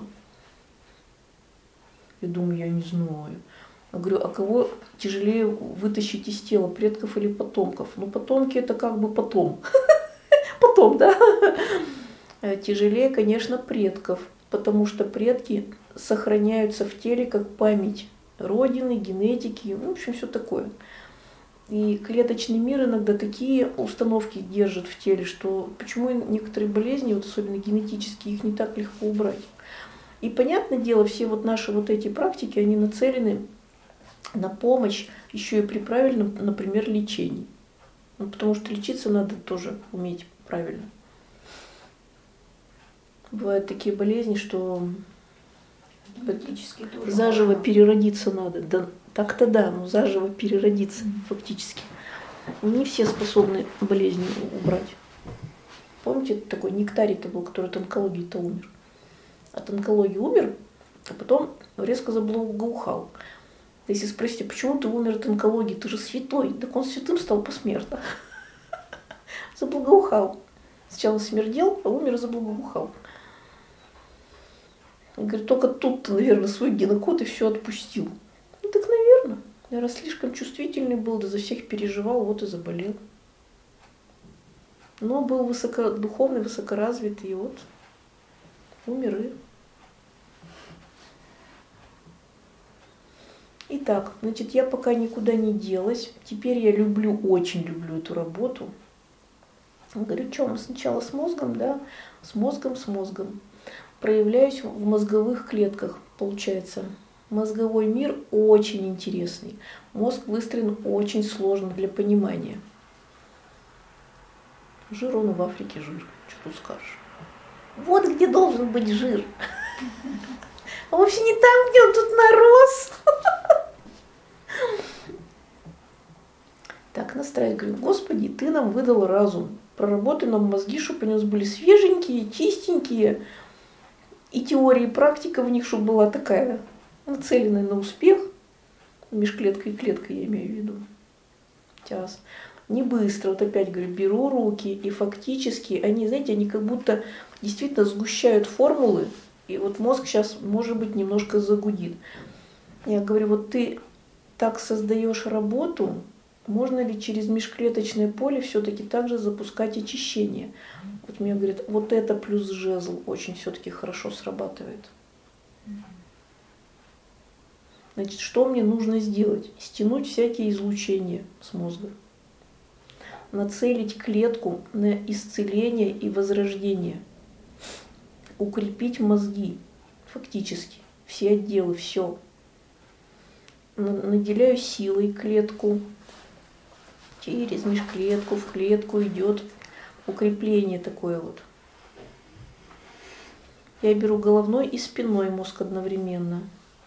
Я думаю, я не знаю. Я говорю, а кого тяжелее вытащить из тела, предков или потомков? Ну, потомки это как бы потом. Потом, да. Тяжелее, конечно, предков, потому что предки сохраняются в теле как память родины, генетики, ну, в общем, все такое. И клеточный мир иногда такие установки держит в теле, что почему некоторые болезни, вот особенно генетические, их не так легко убрать. И понятное дело, все вот наши вот эти практики, они нацелены на помощь еще и при правильном, например, лечении. Ну, потому что лечиться надо тоже уметь правильно. Бывают такие болезни, что заживо переродиться надо. Да, так-то да, но заживо переродиться фактически. Не все способны болезни убрать. Помните, такой Нектарий-то был, который от онкологии-то умер. От онкологии умер, а потом резко заблагоухал. Если спросите, почему ты умер от онкологии, ты же святой. Так он святым стал посмертно. Заблагоухал. Сначала смердел, а умер и заблагоухал. Он говорит, только тут ты, наверное, свой генокод и все отпустил. Ну так, наверное, слишком чувствительный был, да за всех переживал, вот и заболел. Но был высокодуховный, высокоразвитый, и вот умер и... Итак, значит, я пока никуда не делась. Теперь я очень люблю эту работу. Говорю, что мы сначала с мозгом, да, с мозгом. Проявляюсь в мозговых клетках, получается. Мозговой мир очень интересный. Мозг выстроен очень сложно для понимания. Жир он и в Африке жир, что тут скажешь. Вот где должен быть жир. А вовсе не там, где он тут нарос. Так, настраиваю, говорю, Господи, Ты нам выдал разум. Проработай нам мозги, чтобы у нас были свеженькие, чистенькие. И теория, и практика в них, чтобы была такая, нацеленная на успех. Меж клеткой и клеткой я имею в виду. Сейчас. Не быстро, вот опять говорю, беру руки, и фактически они, знаете, они как будто действительно сгущают формулы, и вот мозг сейчас, может быть, немножко загудит. Я говорю, вот ты так создаешь работу, можно ли через межклеточное поле все-таки также запускать очищение? Вот мне говорят, вот это плюс жезл очень все-таки хорошо срабатывает. Значит, что мне нужно сделать? Стянуть всякие излучения с мозга. Нацелить клетку на исцеление и возрождение. Укрепить мозги, фактически, все отделы, все. Наделяю силой клетку. Через межклетку в клетку идет укрепление такое вот. Я беру головной и спинной мозг одновременно.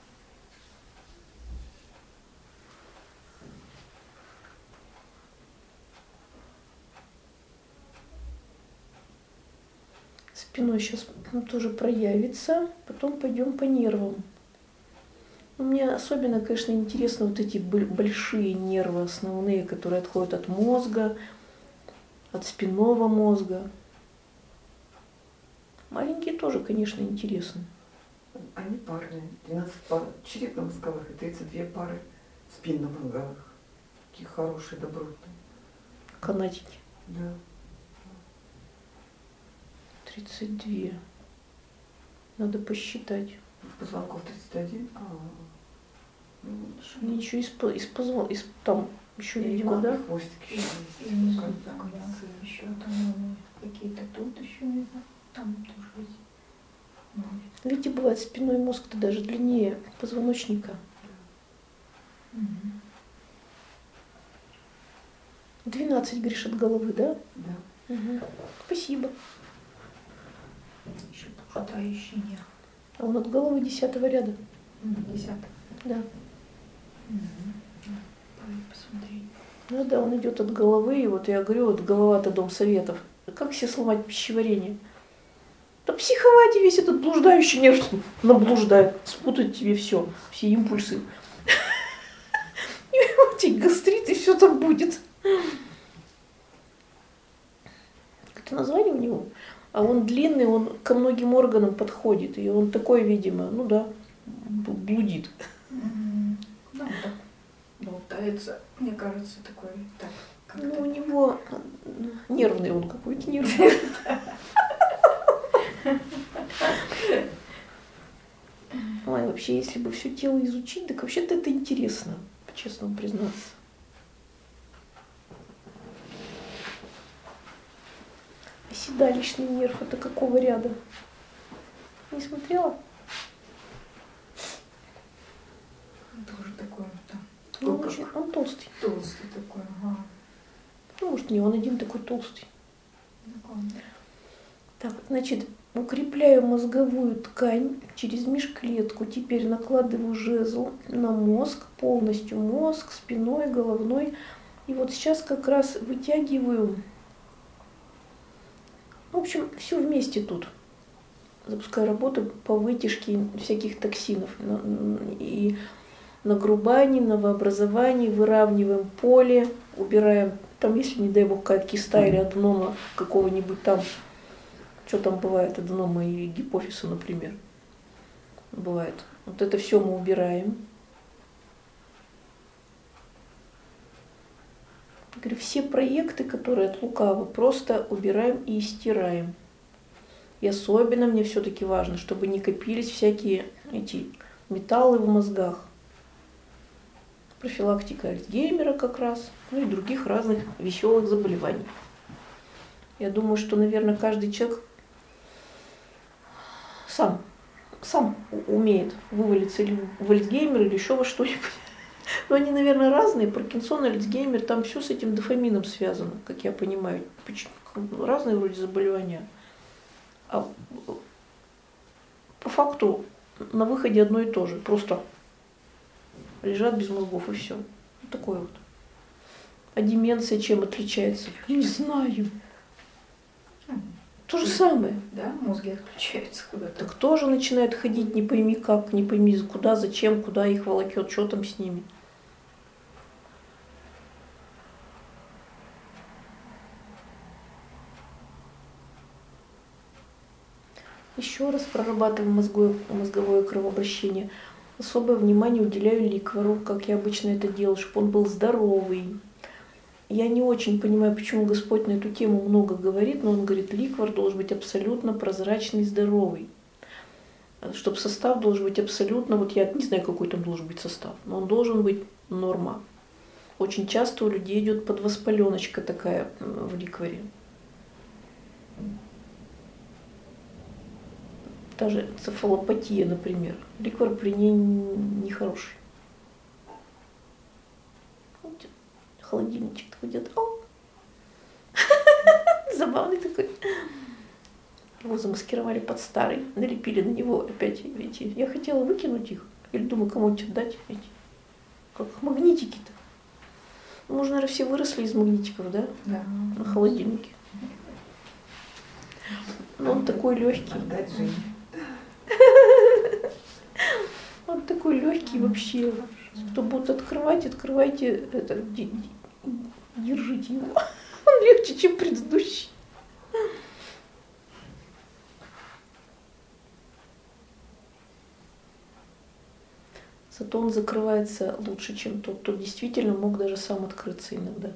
Спиной сейчас тоже проявится, потом пойдем по нервам. Мне особенно, конечно, интересно вот эти большие нервы основные, которые отходят от мозга, от спинного мозга. Маленькие тоже, конечно, интересны. Они парные. 12 пар черепно-мозговых и 32 пары спинно-мозговых. такие хорошие, добротные. Канатики. Да. 32. Надо посчитать. Позвонков 31. Ну, Ничего там еще, видимо, да? Хвостик еще есть. И внизу, Как да, концы. еще там какие-то тут еще внизу. Там тоже есть. Видите, бывает спинной мозг-то даже длиннее позвоночника. Мгм. 12, говоришь, от головы, да? Да. Угу. Спасибо. Еще блуждающий нерв. А он от головы 10-го ряда. 10. Да. Посмотри. Ну да, он идет от головы, и вот я говорю, вот голова-то дом советов. Как себе сломать пищеварение? Да психовать и весь этот блуждающий нерв наблуждает, спутать тебе все импульсы. И вот эти гастриты, все там будет. Это название у него. А он длинный, он ко многим органам подходит. И он такой, видимо, ну да, блудит. Ну, так болтается, мне кажется, такой, так, Ну, у как-то. него нервный он какой-то, нервный. Ой, вообще, если бы все тело изучить, так вообще-то это интересно, по-честному признаться. А седалищный нерв это какого ряда? Не смотрела? Тоже такой вот там. Ну, Как очень, он толстый. толстый такой, ага. Ну, может, не он один такой толстый. Такой. Так, значит, укрепляю мозговую ткань через межклетку. Теперь накладываю жезл на мозг, полностью мозг, спиной, головной. И вот сейчас как раз вытягиваю. В общем, все вместе тут. Запускаю работу по вытяжке всяких токсинов. И нагрубание, новообразование, выравниваем поле, убираем, там, если, не дай бог, какая-то киста или аденома какого-нибудь там, что там бывает, аденома и гипофиза, например, бывает. Вот это все мы убираем. Я говорю, все проекты, которые от лукавого, просто убираем и стираем. И особенно мне все-таки важно, чтобы не копились всякие эти металлы в мозгах. Профилактика Альцгеймера как раз, ну и других разных веселых заболеваний. Я думаю, что, наверное, каждый человек сам умеет вывалиться или в Альцгеймер, или еще во что-нибудь. Но они, наверное, разные. Паркинсон, Альцгеймер, там все с этим дофамином связано, как я понимаю. Разные вроде заболевания. А по факту на выходе одно и то же. Просто лежат без мозгов и все. Вот такое вот. А деменция чем отличается? Не знаю. То же самое. Да, мозги отключаются куда-то. Так тоже начинает ходить, не пойми как, не пойми куда, зачем, куда их волокет, что там с ними. Еще раз прорабатываем мозговое кровообращение. Особое внимание уделяю ликвору, как я обычно это делаю, чтобы он был здоровый. Я не очень понимаю, почему Господь на эту тему много говорит, но Он говорит, ликвор должен быть абсолютно прозрачный, здоровый. Чтобы состав должен быть абсолютно, вот я не знаю, какой там должен быть состав, но он должен быть норма. Очень часто у людей идет подвоспаленочка такая в ликворе. Та же цефалопатия, например. Ликвор при ней нехороший. Холодильничек такой где-то. Забавный такой. Его замаскировали под старый, налепили на него опять эти. Я хотела выкинуть их. Или думаю, кому-нибудь отдать эти. Как магнитики-то. Мы же, наверное, все выросли из магнитиков, да? Да. На холодильнике. Но он такой легкий. Отдать Жене. Он такой легкий вообще. Кто будет открывать, открывайте, это, держите его. Он легче, чем предыдущий. Зато он закрывается лучше, чем тот, кто действительно мог даже сам открыться иногда.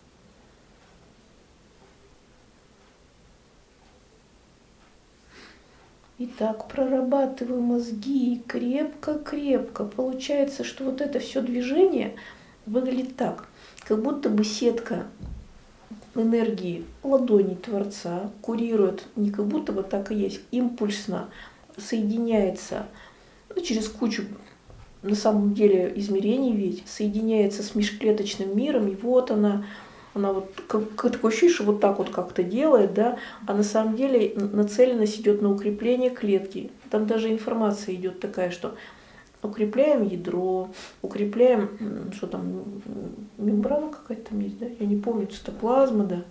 Итак, прорабатываю мозги крепко-крепко. Получается, что вот это все движение выглядит так, как будто бы сетка энергии ладони Творца курирует, не как будто бы так и есть, импульсно соединяется через кучу, на самом деле, измерений ведь, соединяется с межклеточным миром, и вот она вот как такое ощущение, что вот так вот как-то делает, да, а на самом деле нацеленность идет на укрепление клетки. Там даже информация идет такая, что укрепляем ядро, укрепляем, что там, мембрана какая-то там есть, да, я не помню, цитоплазма, да.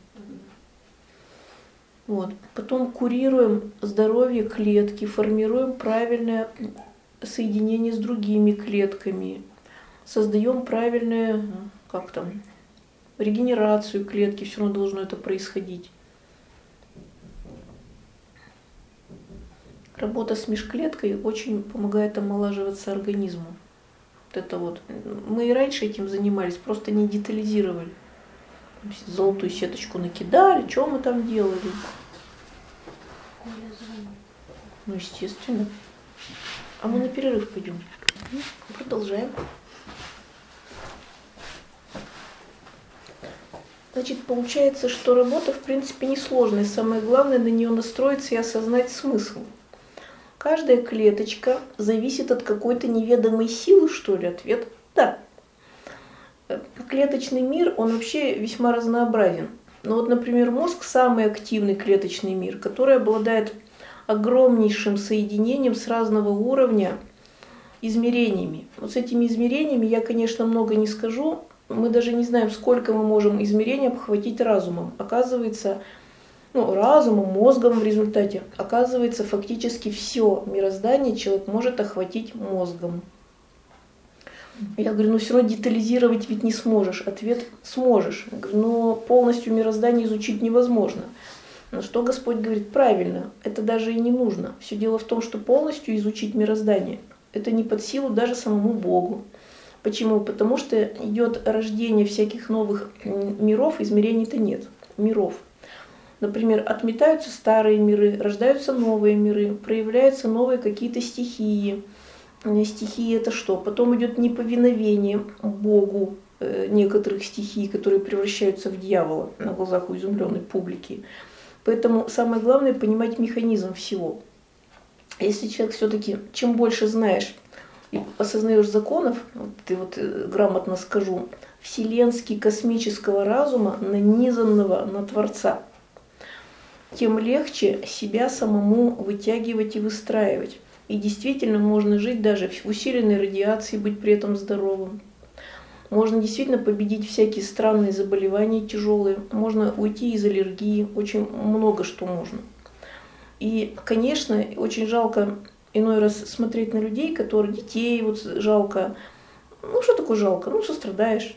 Вот. Потом курируем здоровье клетки, формируем правильное соединение с другими клетками, создаем правильное, как там, регенерацию клетки, все равно должно это происходить. Работа с межклеткой очень помогает омолаживаться организму. Вот это вот. Мы и раньше этим занимались, просто не детализировали. Золотую сеточку накидали, что мы там делали? Ну, естественно. А мы на перерыв пойдем. Продолжаем. Значит, получается, что работа, в принципе, несложная. Самое главное, на нее настроиться и осознать смысл. Каждая клеточка зависит от какой-то неведомой силы, что ли? Ответ – да. Клеточный мир, он вообще весьма разнообразен. Ну вот, например, мозг – самый активный клеточный мир, который обладает огромнейшим соединением с разного уровня измерениями. Вот с этими измерениями я, конечно, много не скажу. Мы даже не знаем, сколько мы можем измерений обхватить разумом. Оказывается, разумом, мозгом в результате, оказывается, фактически все мироздание человек может охватить мозгом. Я говорю, все равно детализировать ведь не сможешь. Ответ – сможешь. Я говорю, но полностью мироздание изучить невозможно. На что Господь говорит, правильно, это даже и не нужно. Все дело в том, что полностью изучить мироздание – это не под силу даже самому Богу. Почему? Потому что идет рождение всяких новых миров, измерений-то нет, миров. Например, отметаются старые миры, рождаются новые миры, проявляются новые какие-то стихии. Стихии это что? Потом идет неповиновение Богу некоторых стихий, которые превращаются в дьявола на глазах у изумленной публики. Поэтому самое главное понимать механизм всего. Если человек все-таки, чем больше знаешь и осознаешь законов, ты грамотно скажу, вселенский космического разума, нанизанного на Творца, тем легче себя самому вытягивать и выстраивать. И действительно можно жить даже в усиленной радиации, быть при этом здоровым. Можно действительно победить всякие странные заболевания тяжелые, можно уйти из аллергии, очень много что можно. И, конечно, очень жалко иной раз смотреть на людей, которые, детей жалко. Что такое жалко? Сострадаешь.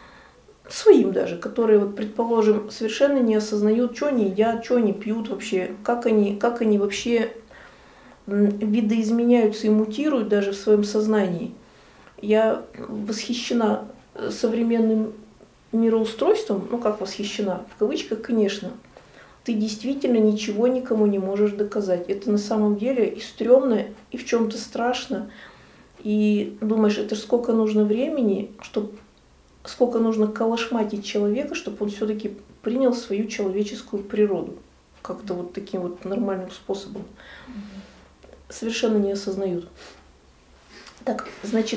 Своим даже, которые, предположим, совершенно не осознают, что они едят, что они пьют вообще, как они вообще видоизменяются и мутируют даже в своем сознании. Я восхищена современным мироустройством, как восхищена, в кавычках, конечно. Ты действительно ничего никому не можешь доказать. Это на самом деле и стрёмно, и в чем-то страшно. И думаешь, это ж сколько нужно времени, сколько нужно калашматить человека, чтобы он все-таки принял свою человеческую природу. Как-то таким нормальным способом. Совершенно не осознают. Так, значит,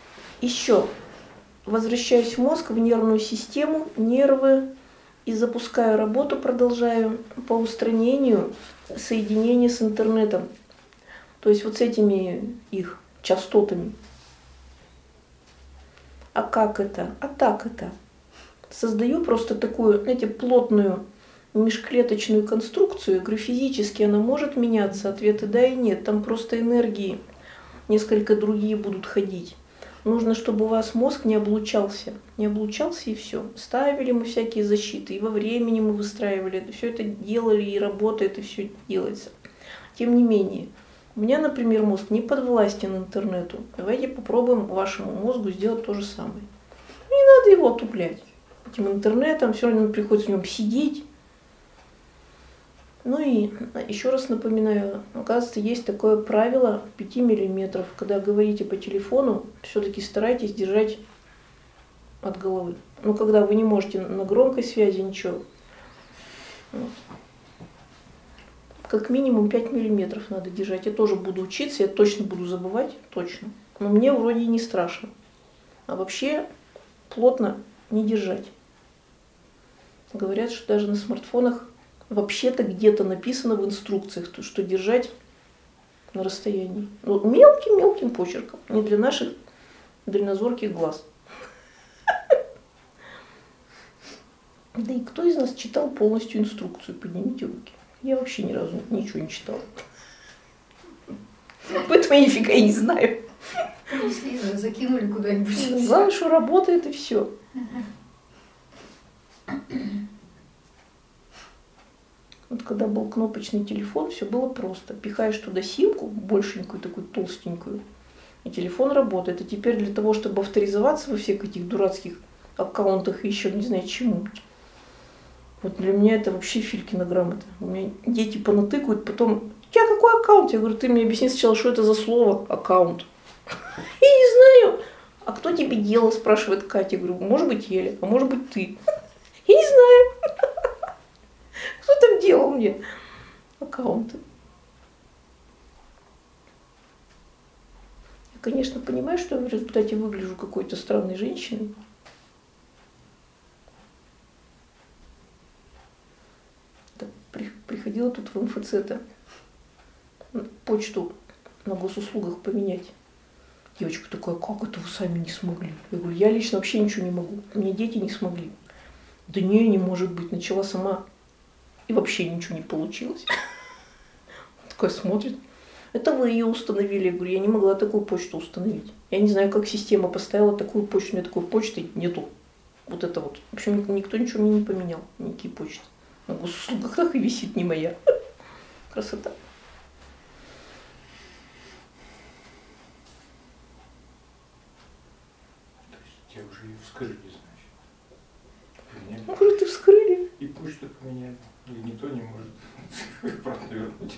еще возвращаюсь в мозг, в нервную систему, нервы, и запускаю работу, продолжаю по устранению соединения с интернетом. То есть с этими их частотами. А как это? А так это. Создаю просто такую, плотную межклеточную конструкцию. Я говорю, физически она может меняться, ответы да и нет. Там просто энергии несколько другие будут ходить. Нужно, чтобы у вас мозг не облучался. Не облучался и все. Ставили мы всякие защиты, и во времени мы выстраивали. Все это делали, и работает, и все делается. Тем не менее, У меня, например, мозг не подвластен интернету. Давайте попробуем вашему мозгу сделать то же самое. Не надо его отуплять этим интернетом, все равно приходится в нем сидеть. Ну и еще раз напоминаю, оказывается, есть такое правило 5 миллиметров. Когда говорите по телефону, все-таки старайтесь держать от головы. Ну, когда вы не можете на громкой связи ничего. Вот. Как минимум 5 миллиметров надо держать. Я тоже буду учиться, я точно буду забывать, точно. Но мне вроде и не страшно. А вообще плотно не держать. Говорят, что даже на смартфонах вообще-то где-то написано в инструкциях, что держать на расстоянии. Но мелким-мелким почерком. Не для наших дальнозорких глаз. Да и кто из нас читал полностью инструкцию? Поднимите руки. Я вообще ни разу ничего не читала. Поэтому я нифига и не знаю. Если закинули куда-нибудь. Главное, что работает и все. Вот когда был кнопочный телефон, все было просто. Пихаешь туда симку, большенькую, такую толстенькую, и телефон работает. И теперь для того, чтобы авторизоваться во всех этих дурацких аккаунтах и еще не знаю чему, вот для меня это вообще Филькина грамота. У меня дети понатыкают, потом, у тебя какой аккаунт? Я говорю, ты мне объясни сначала, что это за слово аккаунт. Я не знаю. А кто тебе делал, спрашивает Катя. Я говорю, может быть Еля, а может быть ты. Я не знаю. Кто там делал мне аккаунты? Я, конечно, понимаю, что я в результате выгляжу какой-то странной женщиной. Приходила тут в МФЦ-то почту на госуслугах поменять. Девочка такая, как это вы сами не смогли? Я говорю, я лично вообще ничего не могу. Мне дети не смогли. Да не может быть. Начала сама. И вообще ничего не получилось. Такая смотрит. Это вы ее установили. Я говорю, я не могла такую почту установить. Я не знаю, как система поставила такую почту. У меня такой почты нету. Вот это вот. В общем, никто ничего мне не поменял. Никакие почты. На госуслугах так и висит не моя. Красота. То есть тебя уже и вскрыли, значит. Может, и вскрыли. И почту поменяли. И никто не может обратно вернуть.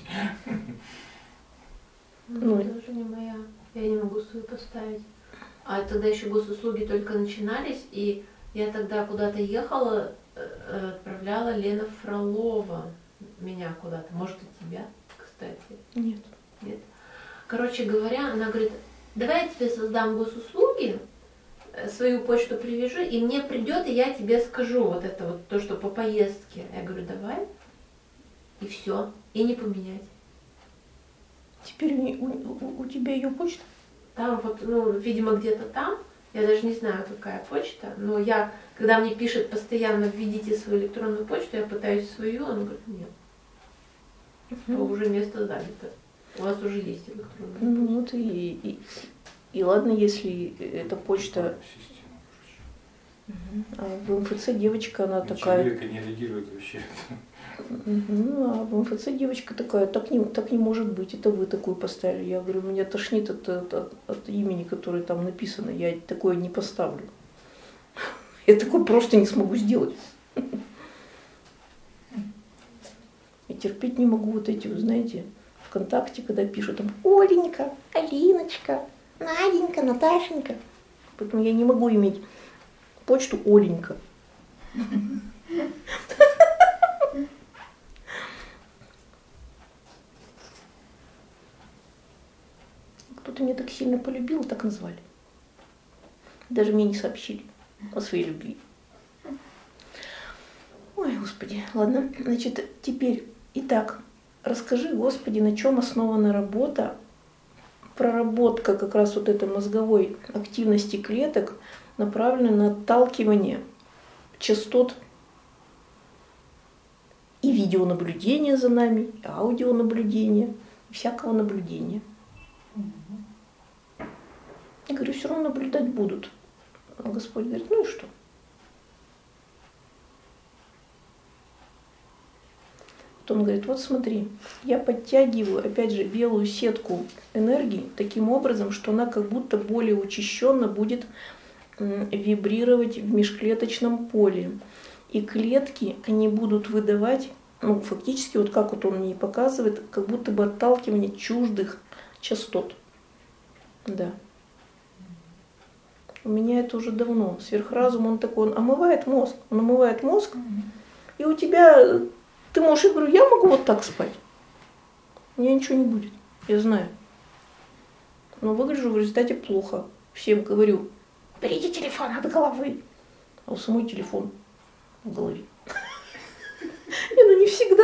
Ну, это уже не моя. Я не могу свою поставить. А тогда еще госуслуги только начинались, и я тогда куда-то ехала, отправляла Лена Фролова меня куда-то. Может, и тебя, кстати. Нет. Нет. Короче говоря, она говорит, давай я тебе создам госуслуги, свою почту привяжу, и мне придет, и я тебе скажу вот это вот, то, что по поездке. Я говорю, давай. И все. И не поменять. Теперь у тебя ее почта? Там вот, ну, видимо, где-то там. Я даже не знаю, какая почта. Но я, когда мне пишет постоянно, введите свою электронную почту, я пытаюсь свою, он говорит, нет. То уже место занято. У вас уже есть электронная почта. Ну вот и ладно, если эта почта... А в МФЦ девочка, она такая... Человека не реагирует вообще. А в МФЦ девочка такая, так не может быть, это вы такую поставили. Я говорю, меня тошнит от имени, которое там написано, я такое не поставлю. Я такое просто не смогу сделать. Я терпеть не могу вот эти, вы знаете, ВКонтакте, когда пишут там Оленька, Алиночка, Наденька, Наташенька. Поэтому я не могу иметь почту Оленька. Кто-то меня так сильно полюбил, так назвали. Даже мне не сообщили о своей любви. Ой, Господи, ладно. Значит, теперь, итак, расскажи, Господи, на чем основана работа, проработка как раз вот этой мозговой активности клеток, направленная на отталкивание частот и видеонаблюдения за нами, и аудионаблюдения, и всякого наблюдения. Я говорю, все равно наблюдать будут. А Господь говорит, ну и что? Он говорит, вот смотри, я подтягиваю, опять же, белую сетку энергии таким образом, что она как будто более учащенно будет вибрировать в межклеточном поле. И клетки, они будут выдавать, ну, фактически, вот как вот он мне показывает, как будто бы отталкивание чуждых частот. Да. У меня это уже давно. Сверхразум, он такой, он омывает мозг. Он омывает мозг, и у тебя, ты можешь, я говорю, я могу вот так спать. У меня ничего не будет, я знаю. Но выгляжу в результате плохо. Всем говорю, берите телефон от головы. А у самой телефон в голове. Ну не всегда.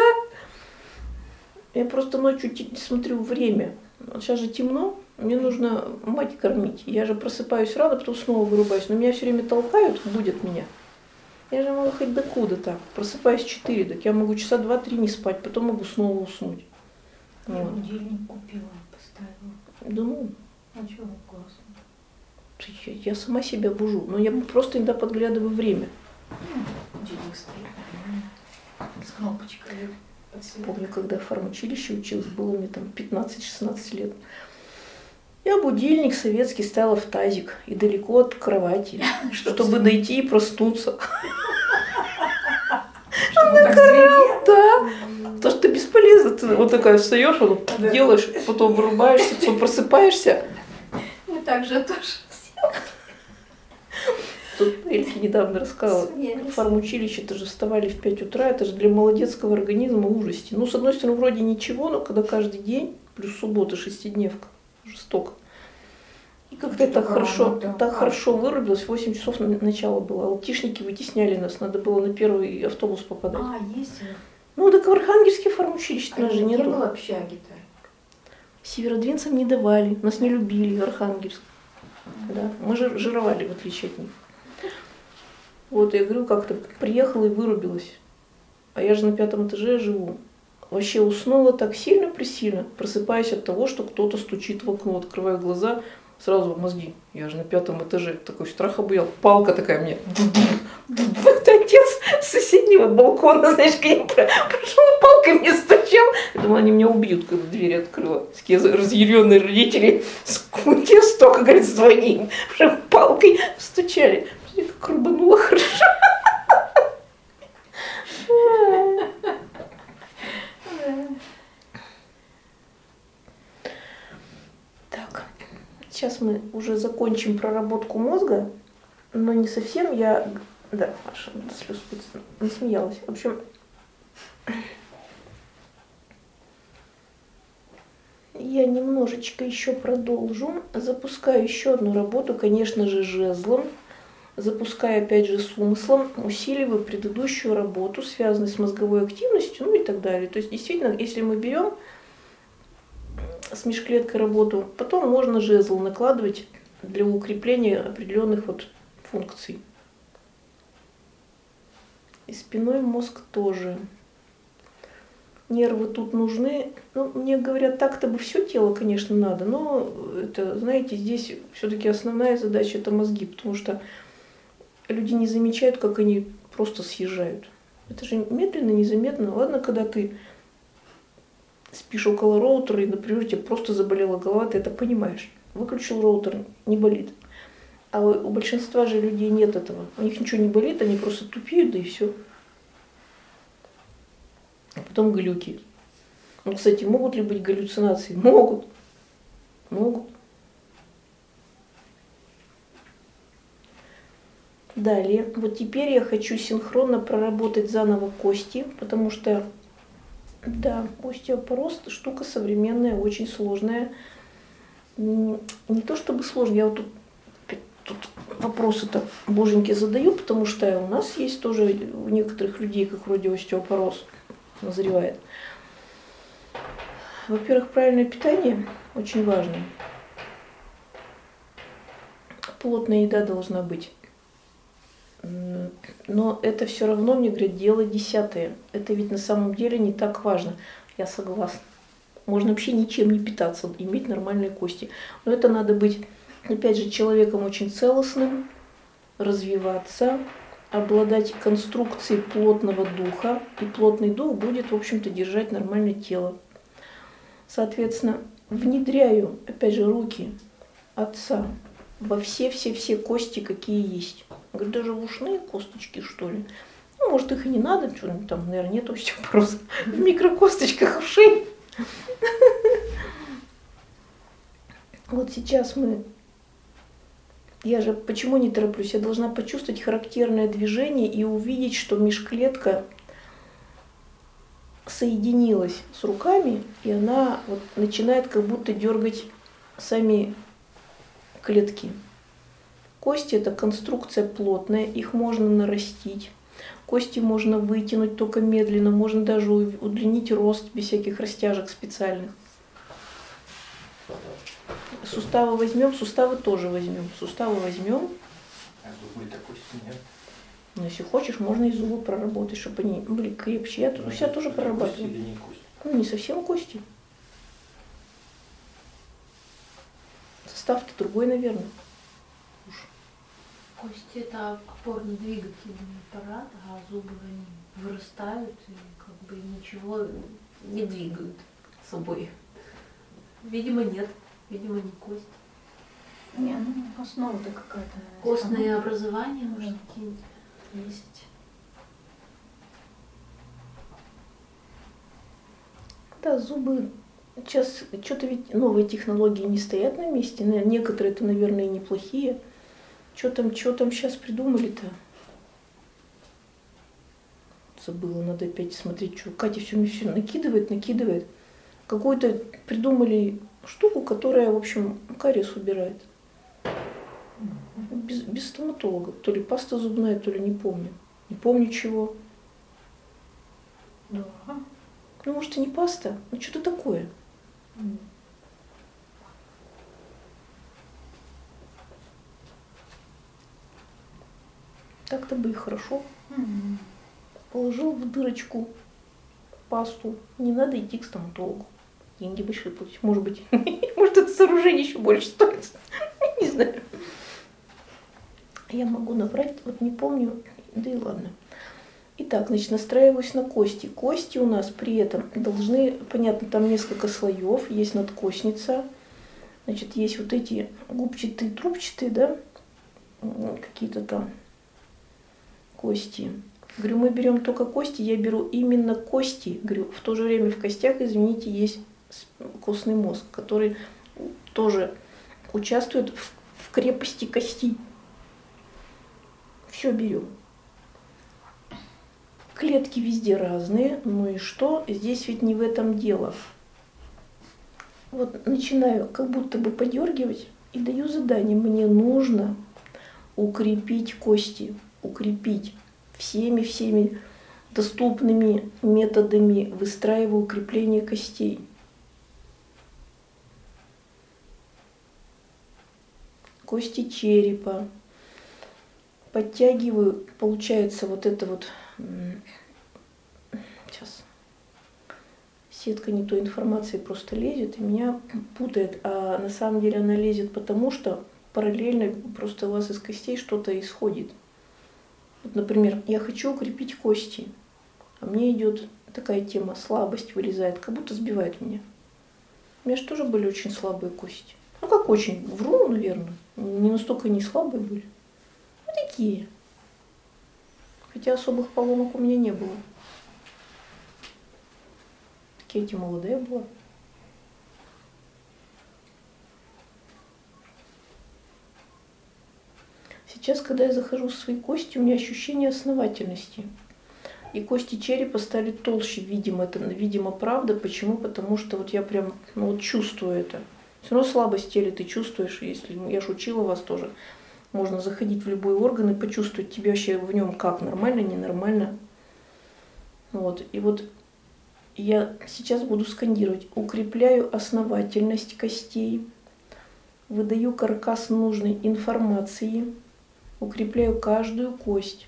Я просто ночью смотрю время. Сейчас же темно, мне нужно мать кормить. Я же просыпаюсь рано, потом снова вырубаюсь. Но меня все время толкают, будят меня. Я же могу хоть докуда так. Просыпаюсь в 4, так я могу часа 2-3 не спать, потом могу снова уснуть. Я Вот. будильник купила, поставила. Думаю, А чего классно? я сама себя бужу. Но я просто иногда подглядываю время. Будильник стоит нормально. С кнопочкой подсветка. Помню, когда в фармучилище училась, было мне там 15-16 лет. Я будильник советский ставила в тазик и далеко от кровати, чтобы дойти и проснуться. Чтобы так звенело. Да, потому что бесполезно. Ты вот такая встаешь, вот делаешь, потом вырубаешься, потом просыпаешься. Мы так же тоже. Тут Эльке недавно рассказывала, в фармучилище это же вставали в 5 утра, это же для молодецкого организма ужасти. Ну, с одной стороны, вроде ничего, но когда каждый день, плюс суббота, 6-дневка, жестоко. И как-то так хорошо вырубилось, в 8 часов начало было. Аутишники вытесняли нас, надо было на первый автобус попадать. А, есть? Ну, так в Архангельске фармучилище А нас же не нету. было общаги-то? Северодвинцам не давали, нас не любили, Архангельск. Да, мы же жировали, в отличие от них. Вот, я говорю, как-то приехала и вырубилась. А я же на 5 этаже живу. Вообще уснула так сильно-пресильно, просыпаясь от того, что кто-то стучит в окно, открываю глаза, сразу мозги. Я же на 5 этаже, такой страх обуял. Палка такая мне. Это отец с соседнего балкона, знаешь, к ним пришел, палкой мне стучал. Я думала, они меня убьют, когда дверь открыла. Такие разъяренные родители с столько, говорит, звони. Уже палкой стучали. Я как рубанула хорошо. Так, сейчас мы уже закончим проработку мозга, но не совсем. Да, Маша, слез насмеялась. В общем, я немножечко еще продолжу. Запускаю еще одну работу, конечно же, жезлом. Запускаю опять же с умыслом, усиливаю предыдущую работу, связанную с мозговой активностью, ну и так далее. То есть действительно, если мы берем с межклеткой работу, потом можно жезл накладывать для укрепления определенных вот функций. И спиной мозг тоже. Нервы тут нужны. Ну, мне говорят, так-то бы все тело, конечно, надо, но это, знаете, здесь все-таки основная задача это мозги, потому что люди не замечают, как они просто съезжают. Это же медленно, незаметно. Ладно, когда ты спишь около роутера, и, например, тебе просто заболела голова, ты это понимаешь. Выключил роутер, не болит. А у большинства же людей нет этого. У них ничего не болит, они просто тупеют, да и все. А потом глюки. Ну, кстати, могут ли быть галлюцинации? Могут. Могут. Далее, вот теперь я хочу синхронно проработать заново кости, потому что, да, остеопороз штука современная, очень сложная. Не то чтобы сложная, я вот тут вопросы-то боженьки задаю, потому что у нас есть тоже у некоторых людей, как вроде остеопороз назревает. Во-первых, правильное питание очень важно. Плотная еда должна быть. Но это все равно, мне говорят, дело 10. Это ведь на самом деле не так важно. Я согласна. Можно вообще ничем не питаться, иметь нормальные кости. Но это надо быть, опять же, человеком очень целостным, развиваться, обладать конструкцией плотного духа, и плотный дух будет, в общем-то, держать нормальное тело. Соответственно, внедряю, опять же, руки отца во все кости, какие есть. Говорю, даже в ушные косточки, что ли? Ну, может, их и не надо, что там, наверное, нет остеопороза в микрокосточках ушей. Вот сейчас я же почему не тороплюсь? Я должна почувствовать характерное движение и увидеть, что межклетка соединилась с руками, и она вот начинает как будто дергать сами клетки. Кости – это конструкция плотная, их можно нарастить. Кости можно вытянуть только медленно, можно даже удлинить рост без всяких растяжек специальных. Суставы возьмем, суставы тоже возьмем. Суставы возьмем. А зубы-то кости нет. Но если хочешь, можно и зубы проработать, чтобы они были крепче. Я тут у себя тоже прорабатываю. Кости или не кости? Ну, не совсем кости. Состав-то другой, наверное. Кости это опорно-двигательный аппарат, а зубы они вырастают и как бы ничего не двигают собой. Видимо, нет. Видимо, не кость. Не, ну основа-то какая-то. Костное образование, может, какие-нибудь. Есть. Да, зубы. Сейчас что-то ведь новые технологии не стоят на месте. Некоторые-то, наверное, и неплохие. Что там сейчас придумали-то? Забыла, надо опять смотреть, что Катя все накидывает. Какую-то придумали штуку, которая, в общем, кариес убирает. Без стоматолога. То ли паста зубная, то ли не помню. Не помню чего. Да. Ну, может, и не паста, но что-то такое. Так-то бы и хорошо. Положил в дырочку пасту. Не надо идти к стоматологу. Деньги большие платить. Может быть, может, это сооружение еще больше стоит. Не знаю. Я могу набрать, вот не помню, да и ладно. Итак, значит, настраиваюсь на кости. Кости у нас при этом должны, понятно, там несколько слоев. Есть надкостница, значит, есть вот эти губчатые, трубчатые, да, какие-то там кости. Говорю, мы берем только кости, я беру именно кости. Говорю, в то же время в костях, извините, есть костный мозг, который тоже участвует в крепости кости. Все берем. Клетки везде разные, ну и что? Здесь ведь не в этом дело. Вот начинаю как будто бы подергивать и даю задание. Мне нужно укрепить кости, укрепить всеми доступными методами, выстраиваю укрепление костей. Кости черепа. Подтягиваю, получается вот это вот, сейчас, сетка не той информации просто лезет и меня путает, а на самом деле она лезет потому, что параллельно просто у вас из костей что-то исходит. Вот, например, я хочу укрепить кости, а мне идет такая тема, слабость вылезает, как будто сбивает меня. У меня же тоже были очень слабые кости. Ну как очень, вру, наверное, не настолько не слабые были. Такие. Хотя особых поломок у меня не было. Такие эти молодая была. Сейчас, когда я захожу в свои кости, у меня ощущение основательности. И кости черепа стали толще, видимо, это, видимо, правда. Почему? Потому что вот я прям вот чувствую это. Все равно слабость в теле ты чувствуешь, если я ж учила вас тоже. Можно заходить в любой орган и почувствовать, тебе вообще в нем как, нормально, ненормально. Вот. И вот я сейчас буду скандировать. Укрепляю основательность костей, выдаю каркас нужной информации, укрепляю каждую кость.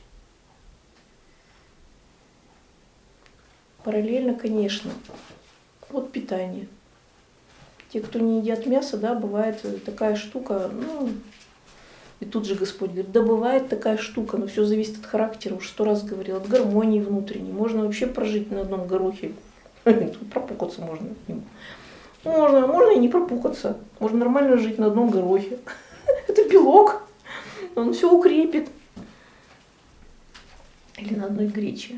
Параллельно, конечно, вот питание. Те, кто не едят мясо, да, бывает такая штука, ну, И тут же Господь говорит, да бывает такая штука, но все зависит от характера, уж 100 раз говорил, от гармонии внутренней. Можно вообще прожить на одном горохе, пропукаться можно. Можно и не пропукаться. Можно нормально жить на одном горохе. Это белок, он все укрепит. Или на одной грече.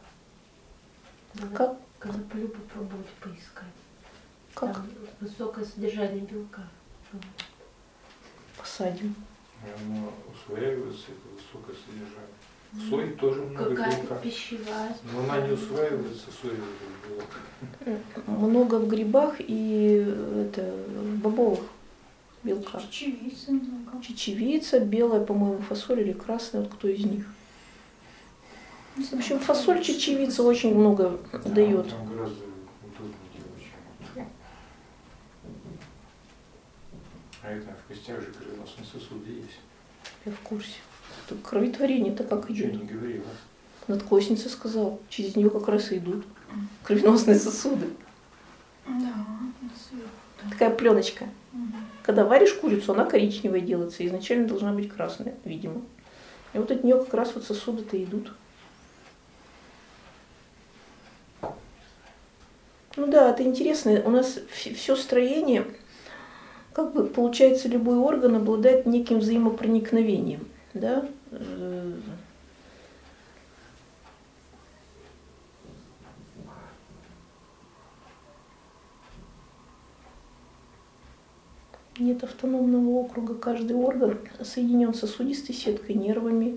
Как? Коноплю попробовать поискать. Как? Там высокое содержание белка. Посадим. И оно усваивается, это высокое содержание. В сое тоже много Какая-то белка. пищевая. Но она не усваивается, соевый белок. Много в грибах и это, в бобовых белка. Чечевицы много. Чечевица, белая, по-моему, фасоль или красная, вот кто из них. В общем, фасоль, чечевица очень много дает. Там гораздо удобнее делать, чем. А это в костях же кровеносные сосуды есть. Я в курсе. Тут кроветворение-то как Ничего идет? не говорила. Надкосница сказал. Через нее как раз и идут кровеносные сосуды. Да, сверху. Да. Такая пленочка. Мгм. Когда варишь курицу, она коричневая делается. Изначально должна быть красная, видимо. И вот от нее как раз вот сосуды-то идут. Ну да, это интересно. У нас все строение, как бы получается, любой орган обладает неким взаимопроникновением. Да? Нет автономного округа. Каждый орган соединен сосудистой сеткой, нервами.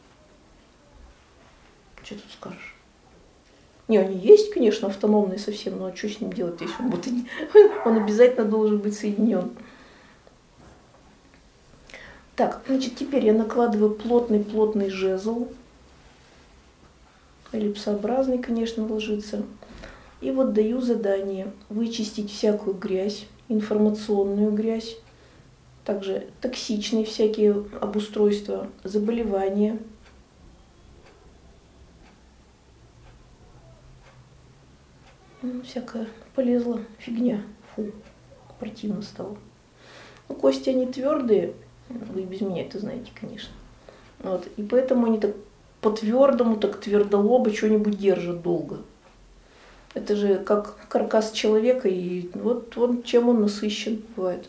Что тут скажешь? Не, они есть, конечно, автономные совсем, но что с ним делать, если он, он обязательно должен быть соединен. Так, значит, теперь я накладываю плотный жезл. Эллипсообразный, конечно, ложится. И вот даю задание вычистить всякую грязь, информационную грязь, также токсичные всякие обустройства, заболевания. Всякая полезла фигня. Фу, противно стало. Ну, кости они твердые, вы и без меня это знаете, конечно. Вот, и поэтому они так по-твердому, так твердолобо что-нибудь держат долго. Это же как каркас человека, и вот он, чем он насыщен бывает.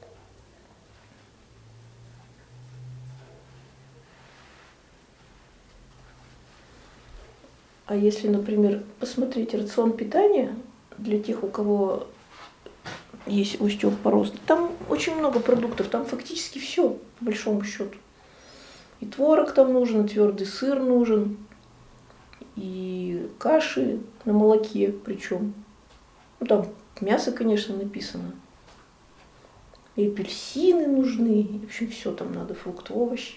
А если, например, посмотреть рацион питания для тех, у кого есть остеопороз, там очень много продуктов, там фактически все, по большому счету. И творог там нужен, и твердый сыр нужен, и каши на молоке причем. Ну там мясо, конечно, написано. И апельсины нужны, и, в общем, все там надо, фрукты, овощи.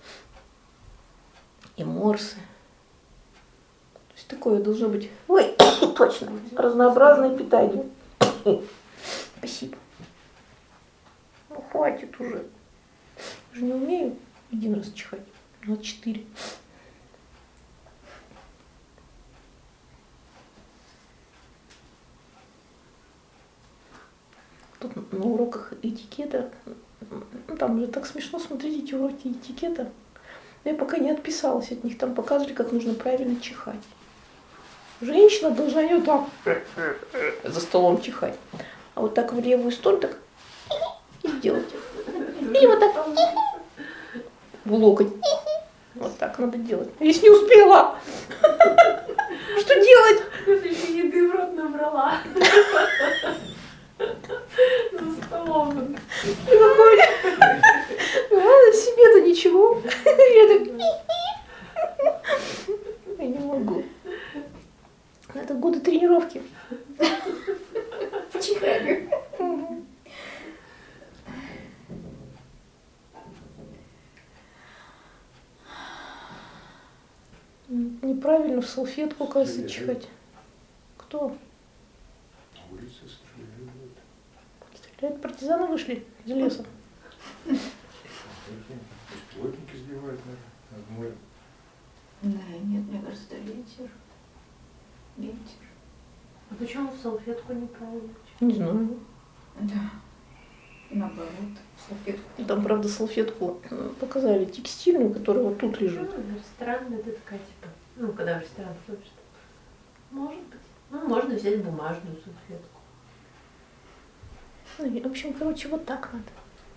И морсы. То есть такое должно быть, ой, точно, разнообразное питание. Спасибо. Ну хватит уже. Я же не умею один раз чихать. Ну, 4. Тут на уроках этикета, ну, там же так смешно смотреть эти уроки этикета. Но я пока не отписалась от них. Там показывали, как нужно правильно чихать. Женщина должна не вот так за столом чихать, а вот так в левую сторону так и делать. И вот так в локоть. Вот так надо делать. Если не успела, что делать? Если еды в рот набрала. За столом. И выходит, себе-то ничего. Я так, я не могу. Это годы тренировки. Чихали. Неправильно в салфетку, кажется, чихать. Кто? Улицы стреляют. Стреляют, партизаны вышли из леса. Беспилотники сбивают над морем. Да, нет, мне кажется, это ветер. Ветер. А почему салфетку неправильно? Не знаю. Да. Наоборот, салфетку. Там, правда, салфетку показали текстильную, которая вот тут Ну, лежит. ресторан это такая типа, ну, когда в ресторан ходишь, может быть. Ну, можно взять бумажную салфетку. Ну, и, в общем, короче, вот так надо.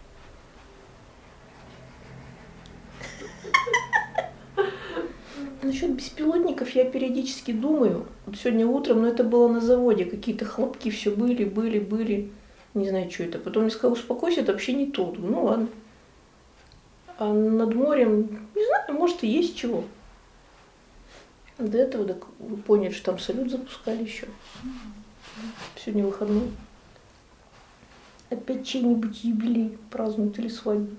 Насчет беспилотников я периодически думаю. Вот сегодня утром, но это было на заводе, какие-то хлопки все были. Не знаю, что это. Потом мне сказал, успокойся, это вообще не то. Думаю, ну ладно. А над морем, не знаю, может и есть чего. До этого так вы поняли, что там салют запускали еще. Сегодня выходной. Опять чей-нибудь юбилей празднуют или свадьбу.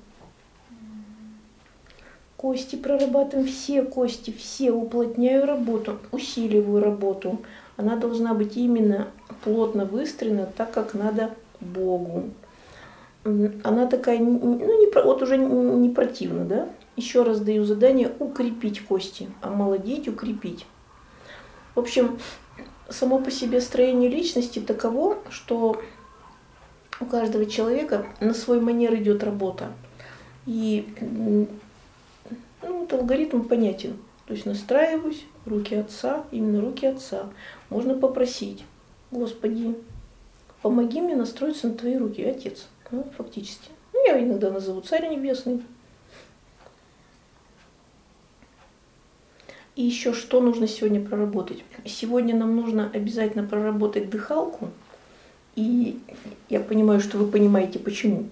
Кости прорабатываем, все кости, все. Уплотняю работу, усиливаю работу. Она должна быть именно плотно выстроена, так как надо Богу. Она такая, вот уже не противно, да? Еще раз даю задание укрепить кости, омолодить, укрепить. В общем, само по себе строение личности таково, что у каждого человека на свой манер идет работа. И вот алгоритм понятен. То есть настраиваюсь, руки Отца, именно руки Отца. Можно попросить, Господи, помоги мне настроиться на Твои руки, Отец. Ну, фактически. Ну, я иногда назову Царь Небесный. И еще что нужно сегодня проработать? Сегодня нам нужно обязательно проработать дыхалку. И я понимаю, что вы понимаете, почему.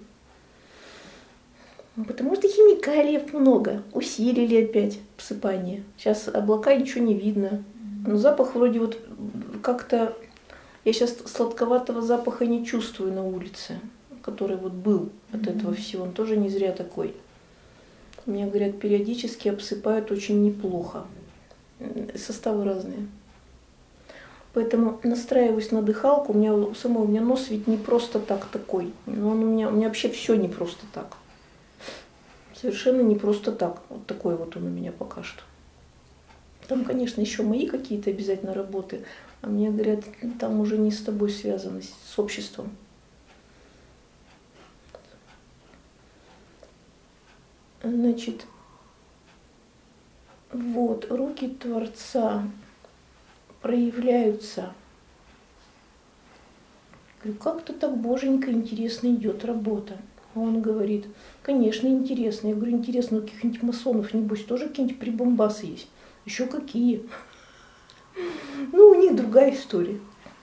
Потому что химикалиев много. Усилили опять всыпание. Сейчас облака, ничего не видно. Но запах вроде вот как-то... Я сейчас сладковатого запаха не чувствую на улице, который вот был от этого всего. Он тоже не зря такой. Мне говорят, периодически обсыпают очень неплохо. Составы разные. Поэтому настраиваюсь на дыхалку. У меня нос ведь не просто так такой. Но у меня вообще все не просто так. Совершенно не просто так. Вот такой вот он у меня пока что. Там, конечно, еще мои какие-то обязательно работы. А мне говорят, там уже не с тобой связано, с обществом. Значит, вот, руки Творца проявляются. Говорю, как-то так боженько интересно идет работа. А он говорит, конечно, интересно. Я говорю, интересно, у каких-нибудь масонов, небось, тоже какие-нибудь прибамбасы есть? Еще какие? Ну, у них другая история.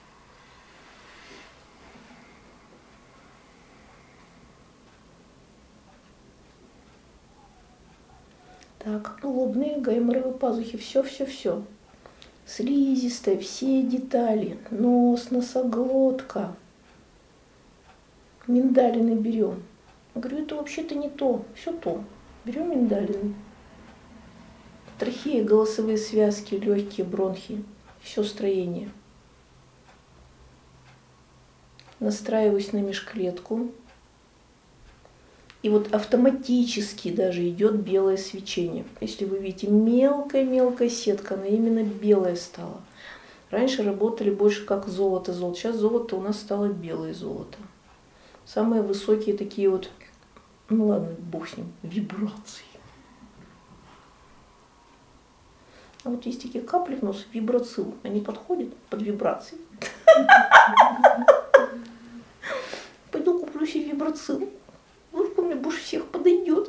Так, лобные, гайморовые пазухи, все. Слизистая, все детали, нос, носоглотка. Миндалины берем. Я говорю, это вообще-то не то, все то. Берем миндалины. Трахея, голосовые связки, легкие, бронхи, все строение. Настраиваюсь на межклетку. И вот автоматически даже идет белое свечение. Если вы видите, мелкая сетка, она именно белая стала. Раньше работали больше как золото. Сейчас золото у нас стало белое золото. Самые высокие такие вот, ну ладно, бог с ним, вибрации. А вот есть такие капли в нос, вибрацил. Они подходят под вибрации. Пойду куплю себе вибрацил. Вдруг мне больше всех подойдет.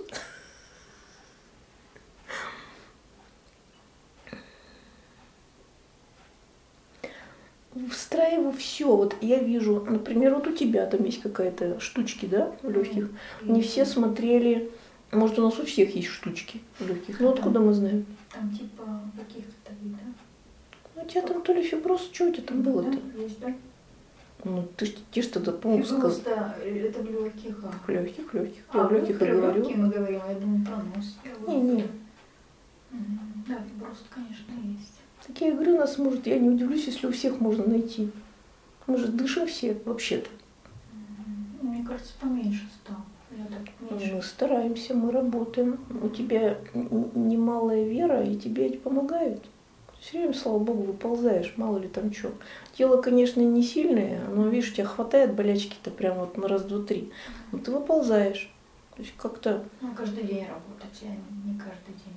Встраиваю все. Вот я вижу, например, вот у тебя там есть какая-то штучки, да, в легких. Не все смотрели. Может, у нас у всех есть штучки в легких. Ну откуда мы знаем? Там типа каких-то видов. Ну, у тебя там то ли фиброз, что у тебя там было-то? Да, есть, да? Ну, ты ж тогда, по-моему, Фиброз, сказал. да, это в легких. В легких. А, Я в легких и про говорю. легкие мы говорим, я думаю, про нос. Не. Да, фиброз, конечно, есть. Так я и говорю, нас может, я не удивлюсь, если у всех можно найти. Мы же дышим все вообще-то. Мне кажется, поменьше стало. Я так меньше. Мы стараемся, мы работаем. У тебя немалая вера, и тебе эти помогают. Все время, слава богу, выползаешь, мало ли там что. Тело, конечно, не сильное, но, видишь, тебя хватает болячки-то прям вот на раз, два, три. Но ты выползаешь. То есть как-то Ну, каждый день работать, а не каждый день.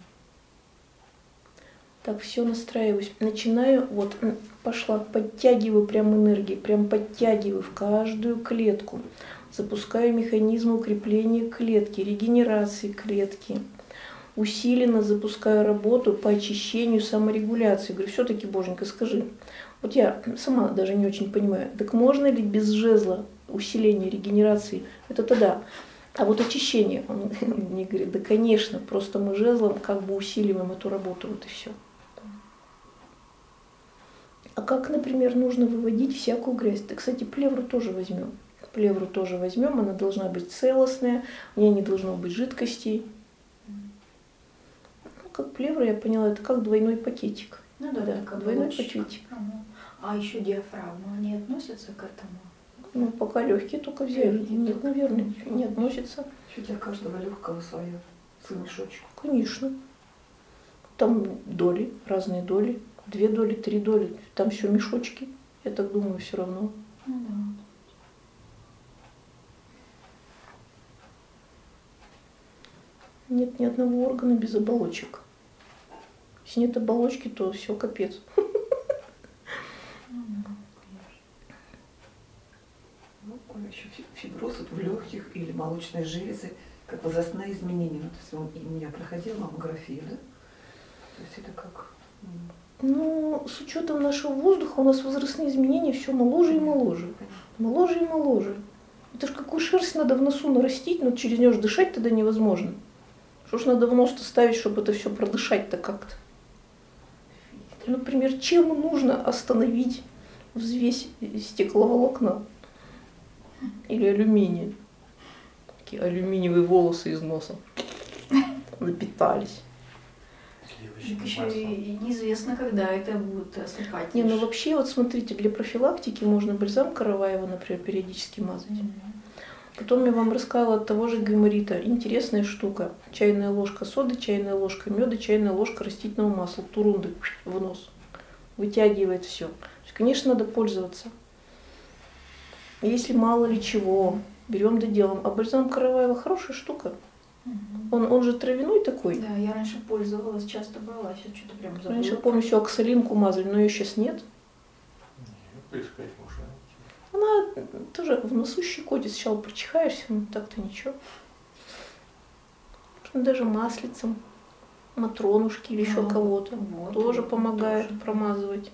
так все настраиваюсь. Начинаю, вот пошла, подтягиваю прям энергии, прям подтягиваю в каждую клетку. Запускаю механизмы укрепления клетки, регенерации клетки. Усиленно запускаю работу по очищению, саморегуляции. Говорю, все-таки, Боженька, скажи, вот я сама даже не очень понимаю, так можно ли без жезла усиления регенерации? Это-то да. А вот очищение, он мне говорит, да, конечно, просто мы жезлом как бы усиливаем эту работу, вот и все. А как, например, нужно выводить всякую грязь? Да, кстати, плевру тоже возьмем. Плевру тоже возьмем, она должна быть целостная, у нее не должно быть жидкостей. Как плевра, я поняла, это как двойной пакетик. Ну да, Да, как двойной баллончик. пакетик. Ага. А еще диафрагма, они относятся к этому? Ну, пока легкие только взяли. Легкие Нет, только. наверное, не относится. Чуть для каждого легкого свое, свой мешочек. Конечно. Там доли, разные доли. 2 доли, 3 доли. Там все мешочки. Я так думаю, все равно. Ну да. Нет ни одного органа без оболочек. Если нет оболочки, то все капец. Ну да, Ну, еще фиброз вот в легких или молочной железы, как возрастные изменения. Ну, то есть он, и у меня проходила маммография, да? То есть это как... Ну, с учетом нашего воздуха у нас возрастные изменения все моложе и моложе. Моложе и моложе. Это ж какую шерсть надо в носу нарастить, но через нее ж дышать тогда невозможно. Что ж надо в нос-то ставить, чтобы это все продышать-то как-то? Например, чем нужно остановить взвесь стекловолокна или алюминия? Такие алюминиевые волосы из носа напитались. Так еще и неизвестно, когда это будет ослепать. Не, ну вообще, вот смотрите, для профилактики можно бальзам Караваева, например, периодически мазать. Потом я вам рассказала от того же гайморита. Интересная штука. Чайная ложка соды, чайная ложка меда, чайная ложка растительного масла. Турунды в нос. Вытягивает все. Конечно, надо пользоваться. Если мало ли чего, берем да делаем. А бальзам Караваева хорошая штука. Он же травяной такой. Да, я раньше пользовалась, часто брала, сейчас что-то прям забыла. Раньше, помню, все оксалинку мазали, но ее сейчас нет. Поискать можно. Она тоже в носу щекотит. Сначала прочихаешься, но так-то ничего. Можно даже маслицем, матронушки или еще кого-то. Вот, Тоже вот, помогает тоже. промазывать.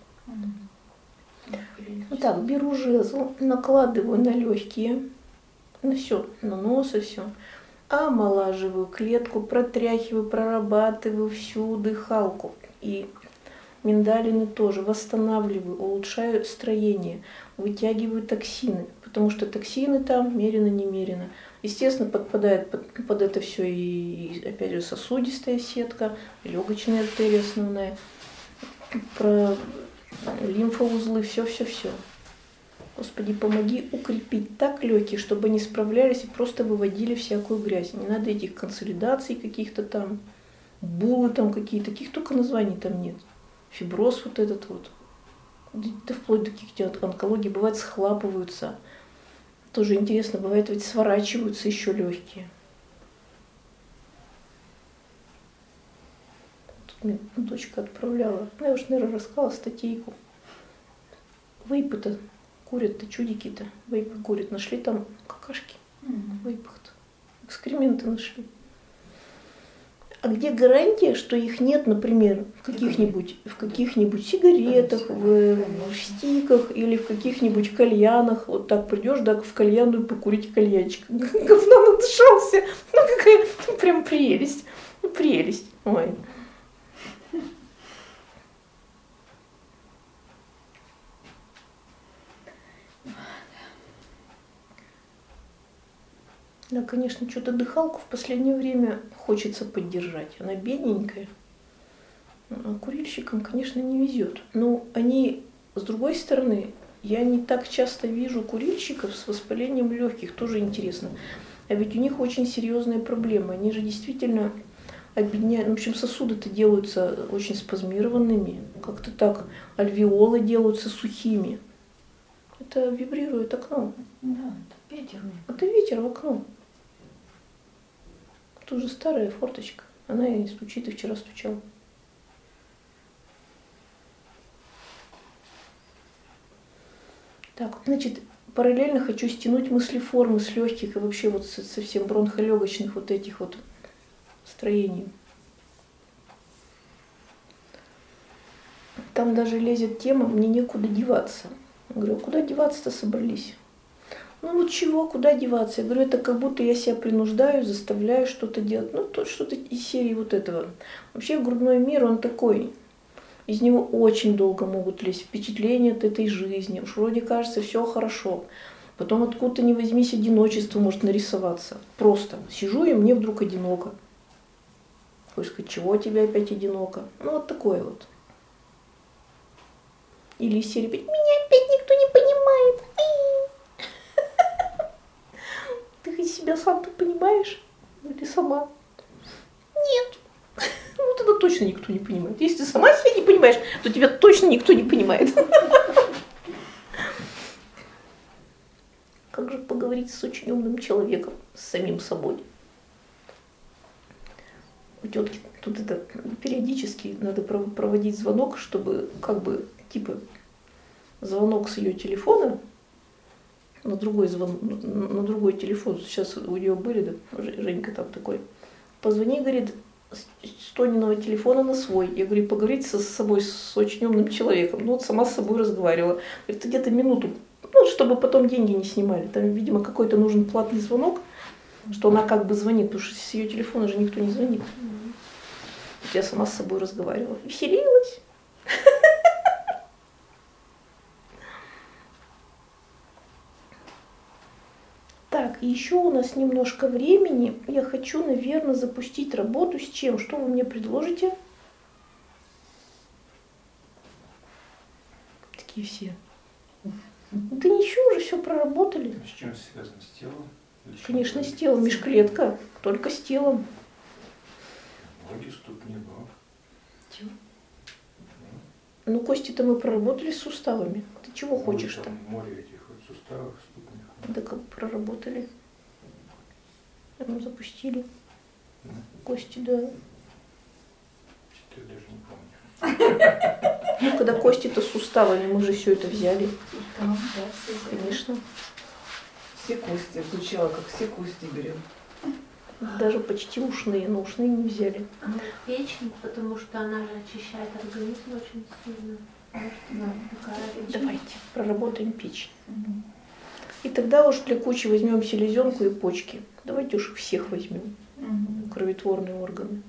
Мгм. Так, беру жезл, накладываю на легкие, на все, на нос и все. Омолаживаю клетку, протряхиваю, прорабатываю всю дыхалку. И миндалины тоже восстанавливаю, улучшаю строение, вытягиваю токсины, потому что токсины там мерено-немерено. Естественно, подпадает под это все и опять же сосудистая сетка, легочная артерия основная, про лимфоузлы, все. Господи, помоги укрепить так легкие, чтобы они справлялись и просто выводили всякую грязь. Не надо этих консолидаций каких-то там, булы там какие-то, таких только названий там нет. Фиброз вот этот вот. Да вплоть до каких-то онкологий, бывает схлапываются. Тоже интересно, бывает ведь сворачиваются еще легкие. Тут мне дочка отправляла. Я уж, наверное, рассказала статейку. Вейпы-то курят-то, чудики-то. Вейпы курят. Нашли там какашки в вейпах-то. Экскременты нашли. А где гарантия, что их нет, например, в каких-нибудь сигаретах, в стиках или в каких-нибудь кальянах? Вот так придешь, да, в кальянную покурить кальянчик. Говно надышался. Ну какая прям прелесть. Ну, прелесть. Ой. Да, конечно, что-то дыхалку в последнее время хочется поддержать. Она бедненькая. А курильщикам, конечно, не везет. Но они, с другой стороны, я не так часто вижу курильщиков с воспалением легких. Тоже интересно. А ведь у них очень серьезные проблемы. Они же действительно объединяют. В общем, сосуды-то делаются очень спазмированными. Как-то так альвеолы делаются сухими. Это вибрирует окно. Да, это ветер. Это ветер в окно. Это уже старая форточка. Она и стучит, и вчера стучала. Так, значит, параллельно хочу стянуть мыслеформы с легких и вообще вот совсем бронхолегочных вот этих вот строений. Там даже лезет тема, мне некуда деваться. Я говорю, куда деваться-то собрались? Ну вот чего, куда деваться? Я говорю, это как будто я себя принуждаю, заставляю что-то делать. Ну, то что-то из серии вот этого. Вообще грудной мир, он такой. Из него очень долго могут лезть впечатления от этой жизни. Уж вроде кажется, все хорошо. Потом откуда-то ни возьмись, одиночество может нарисоваться. Просто сижу, и мне вдруг одиноко. Хочешь сказать, чего тебе опять одиноко? Ну вот такое вот. Или из серии, меня опять никто не понимает. Ты хоть себя сам-то понимаешь? Или сама? Нет. Ну тогда точно никто не понимает. Если ты сама себя не понимаешь, то тебя точно никто не понимает. Как же поговорить с очень умным человеком, с самим собой? У тетки тут это периодически надо проводить звонок, чтобы как бы типа звонок с ее телефона на другой телефон. Сейчас у нее были, да, Женька там такой. Позвони, говорит, с Тониного телефона на свой. Я говорю, поговорить с собой, с очень умным человеком. Ну вот сама с собой разговаривала. Говорит, где-то минуту, ну, чтобы потом деньги не снимали. Там, видимо, какой-то нужен платный звонок, что она как бы звонит, потому что с ее телефона же никто не звонит. Я сама с собой разговаривала. Веселилась. Так, и еще у нас немножко времени. Я хочу, наверное, запустить работу с чем? Что вы мне предложите? Такие все. Да ничего, уже все проработали. С чем связано? С телом? Конечно, с телом. Межклетка. Только с телом. Ноги, ступни, да. Чего? Ну, кости-то мы проработали с суставами. Ты чего Ну, хочешь-то? там море этих вот суставов, ступнях. Да как проработали. Запустили. Да. Кости, да. Что-то я даже не помню. Ну, когда кости-то с суставами, мы же все это взяли. Там, да, все Конечно. Все кости, звучало, как все кости берем. Даже почти ушные, но ушные не взяли. Печень, потому что она же очищает организм очень сильно. Да. Такая печень. Давайте проработаем печень. Мгм. И тогда уж для кучи возьмем селезенку и почки. Давайте уж всех возьмем. Мгм. Кроветворные органы.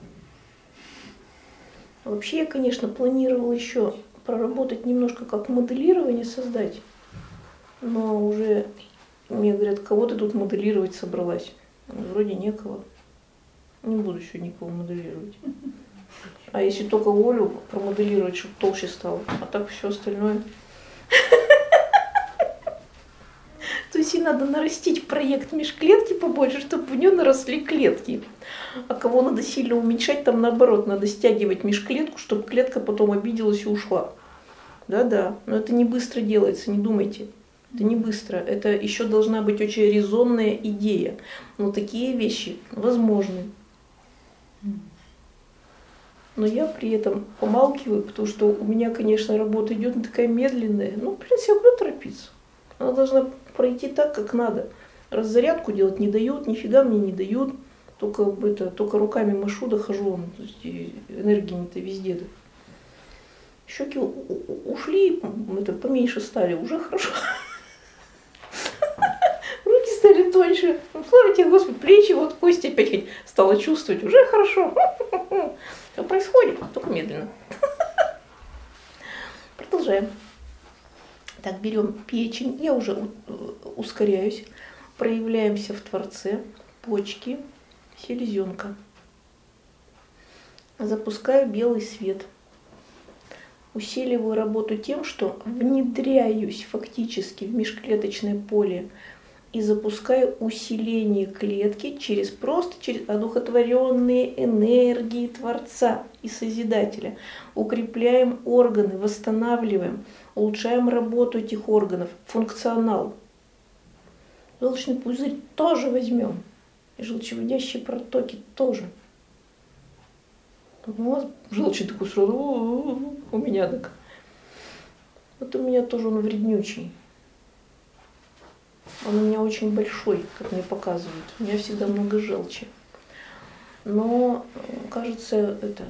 Вообще я, конечно, планировала еще проработать немножко как моделирование создать. Но уже мне говорят, кого ты тут моделировать собралась? Вроде некого. Не буду еще никого моделировать. А если только Олю промоделировать, чтобы толще стало. А так все остальное. То есть ей надо нарастить проект межклетки побольше, чтобы в нее наросли клетки. А кого надо сильно уменьшать, там наоборот, надо стягивать межклетку, чтобы клетка потом обиделась и ушла. Да-да, но это не быстро делается, не думайте. Это не быстро. Это еще должна быть очень резонная идея. Но такие вещи возможны. Но я при этом помалкиваю, потому что у меня, конечно, работа идет не такая медленная. Ну, в принципе, я буду торопиться. Она должна пройти так, как надо. Раззарядку делать не дают, нифига мне не дают. Только руками машу, да хожу. То есть энергии-то везде. Да. Щеки ушли, поменьше стали, уже хорошо. Руки стали тоньше. Слава тебе, Господи, плечи, вот кости опять стала чувствовать, уже хорошо. Все происходит, только медленно. Продолжаем. Так, берем печень, я уже ускоряюсь. Проявляемся в Творце, почки, селезенка. Запускаю белый свет. Усиливаю работу тем, что внедряюсь фактически в межклеточное поле и запускаю усиление клетки через одухотворенные энергии Творца и Созидателя. Укрепляем органы, восстанавливаем, улучшаем работу этих органов, функционал. Желчный пузырь тоже возьмем. И желчевыводящие протоки тоже. Вот, желчный такой сразу, у меня так. Вот у меня тоже он вреднючий. Он у меня очень большой, как мне показывают. У меня всегда много желчи. Но, кажется, это...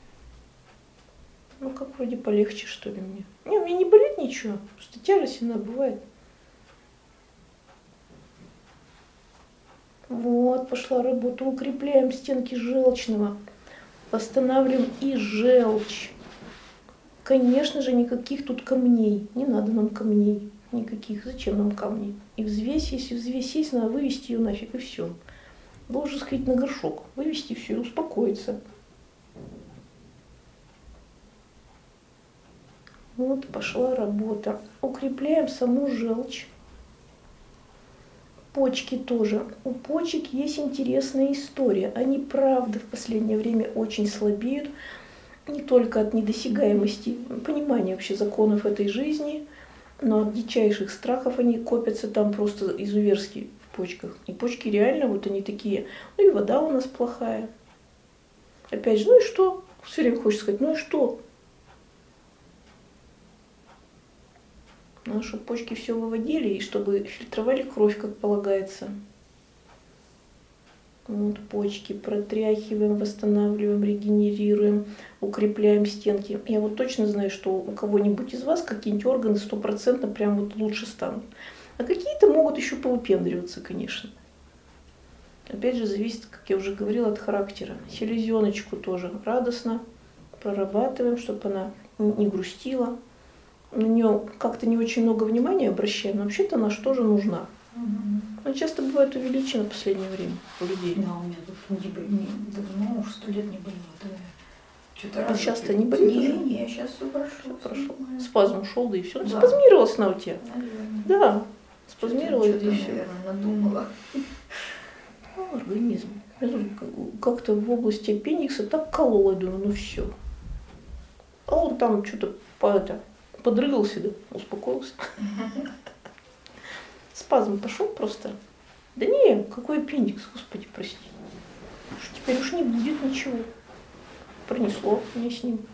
Ну, как вроде полегче, что ли, мне. Не, у меня не болит ничего. Просто тяжесть иногда бывает. Вот, пошла работа. Укрепляем стенки желчного. Восстанавливаем и желчь. Конечно же, никаких тут камней. Не надо нам камней. Никаких. Зачем нам камни? И взвесь, если взвесь есть, надо вывести ее нафиг, и все. Должен сходить на горшок, вывести все и успокоиться. Вот пошла работа. Укрепляем саму желчь. Почки тоже. У почек есть интересная история. Они, правда, в последнее время очень слабеют. Не только от недосягаемости, понимания вообще законов этой жизни, но от дичайших страхов они копятся там просто изуверски в почках. И почки реально вот они такие, ну и вода у нас плохая. Опять же, ну и что? Все время хочется сказать, ну и что? Надо, чтобы почки все выводили и чтобы фильтровали кровь, как полагается. Вот почки протряхиваем, восстанавливаем, регенерируем, укрепляем стенки. Я вот точно знаю, что у кого-нибудь из вас какие-нибудь органы 100% прям вот лучше станут. А какие-то могут еще повыпендриваться, конечно. Опять же, зависит, как я уже говорила, от характера. Селезеночку тоже радостно прорабатываем, чтобы она не грустила. На нее как-то не очень много внимания обращаем, но вообще-то она же тоже нужна. Она часто бывает увеличена в последнее время у людей. Да, у меня тут давно, уже 100 лет не болело. Да. Что-то А сейчас-то не болит уже? Не, сейчас все прошло. Всё прошло. Спазм ушел, да и все. Да. Спазмировалась она у тебя. Наверное. Да, спазмировалась, да и все. Наверное, надумала. Организм. Я тут как-то в области аппендикса так колола, думаю, ну все. А он там что-то подрыгался, да, успокоился. Спазм пошел просто. Да не, какой аппендикс, господи, прости. Теперь уж не будет ничего. Пронесло мне с ним.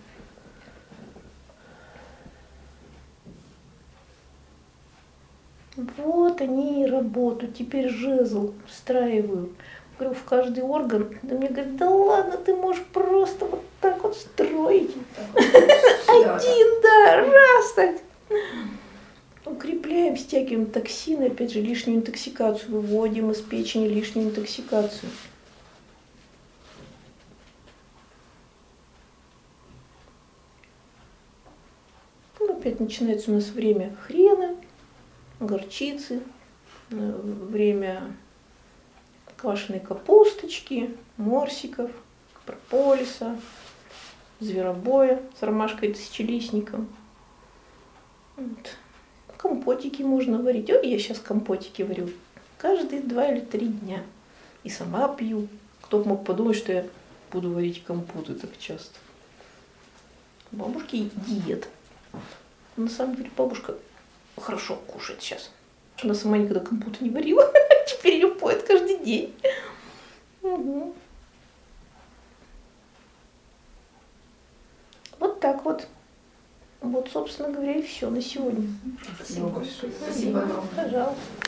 Вот они и работают. Теперь жезл встраиваю. Говорю, в каждый орган. Да мне говорят, да ладно, ты можешь просто вот так вот строить. Один, да, раз так. Укрепляем, стягиваем токсины, опять же, лишнюю интоксикацию. Выводим из печени лишнюю интоксикацию. Ну, опять начинается у нас время хрена, горчицы, время квашеной капусточки, морсиков, прополиса, зверобоя с ромашкой тысячелистником. Вот. Компотики можно варить. Ой, я сейчас компотики варю каждые 2 или 3 дня. И сама пью. Кто бы мог подумать, что я буду варить компоты так часто. У бабушки диета. На самом деле бабушка хорошо кушает сейчас. Она сама никогда компоты не варила. Теперь ее поет каждый день. Угу. Вот так вот. Вот, собственно говоря, и все на сегодня. Спасибо большое. Спасибо. Огромное. Пожалуйста.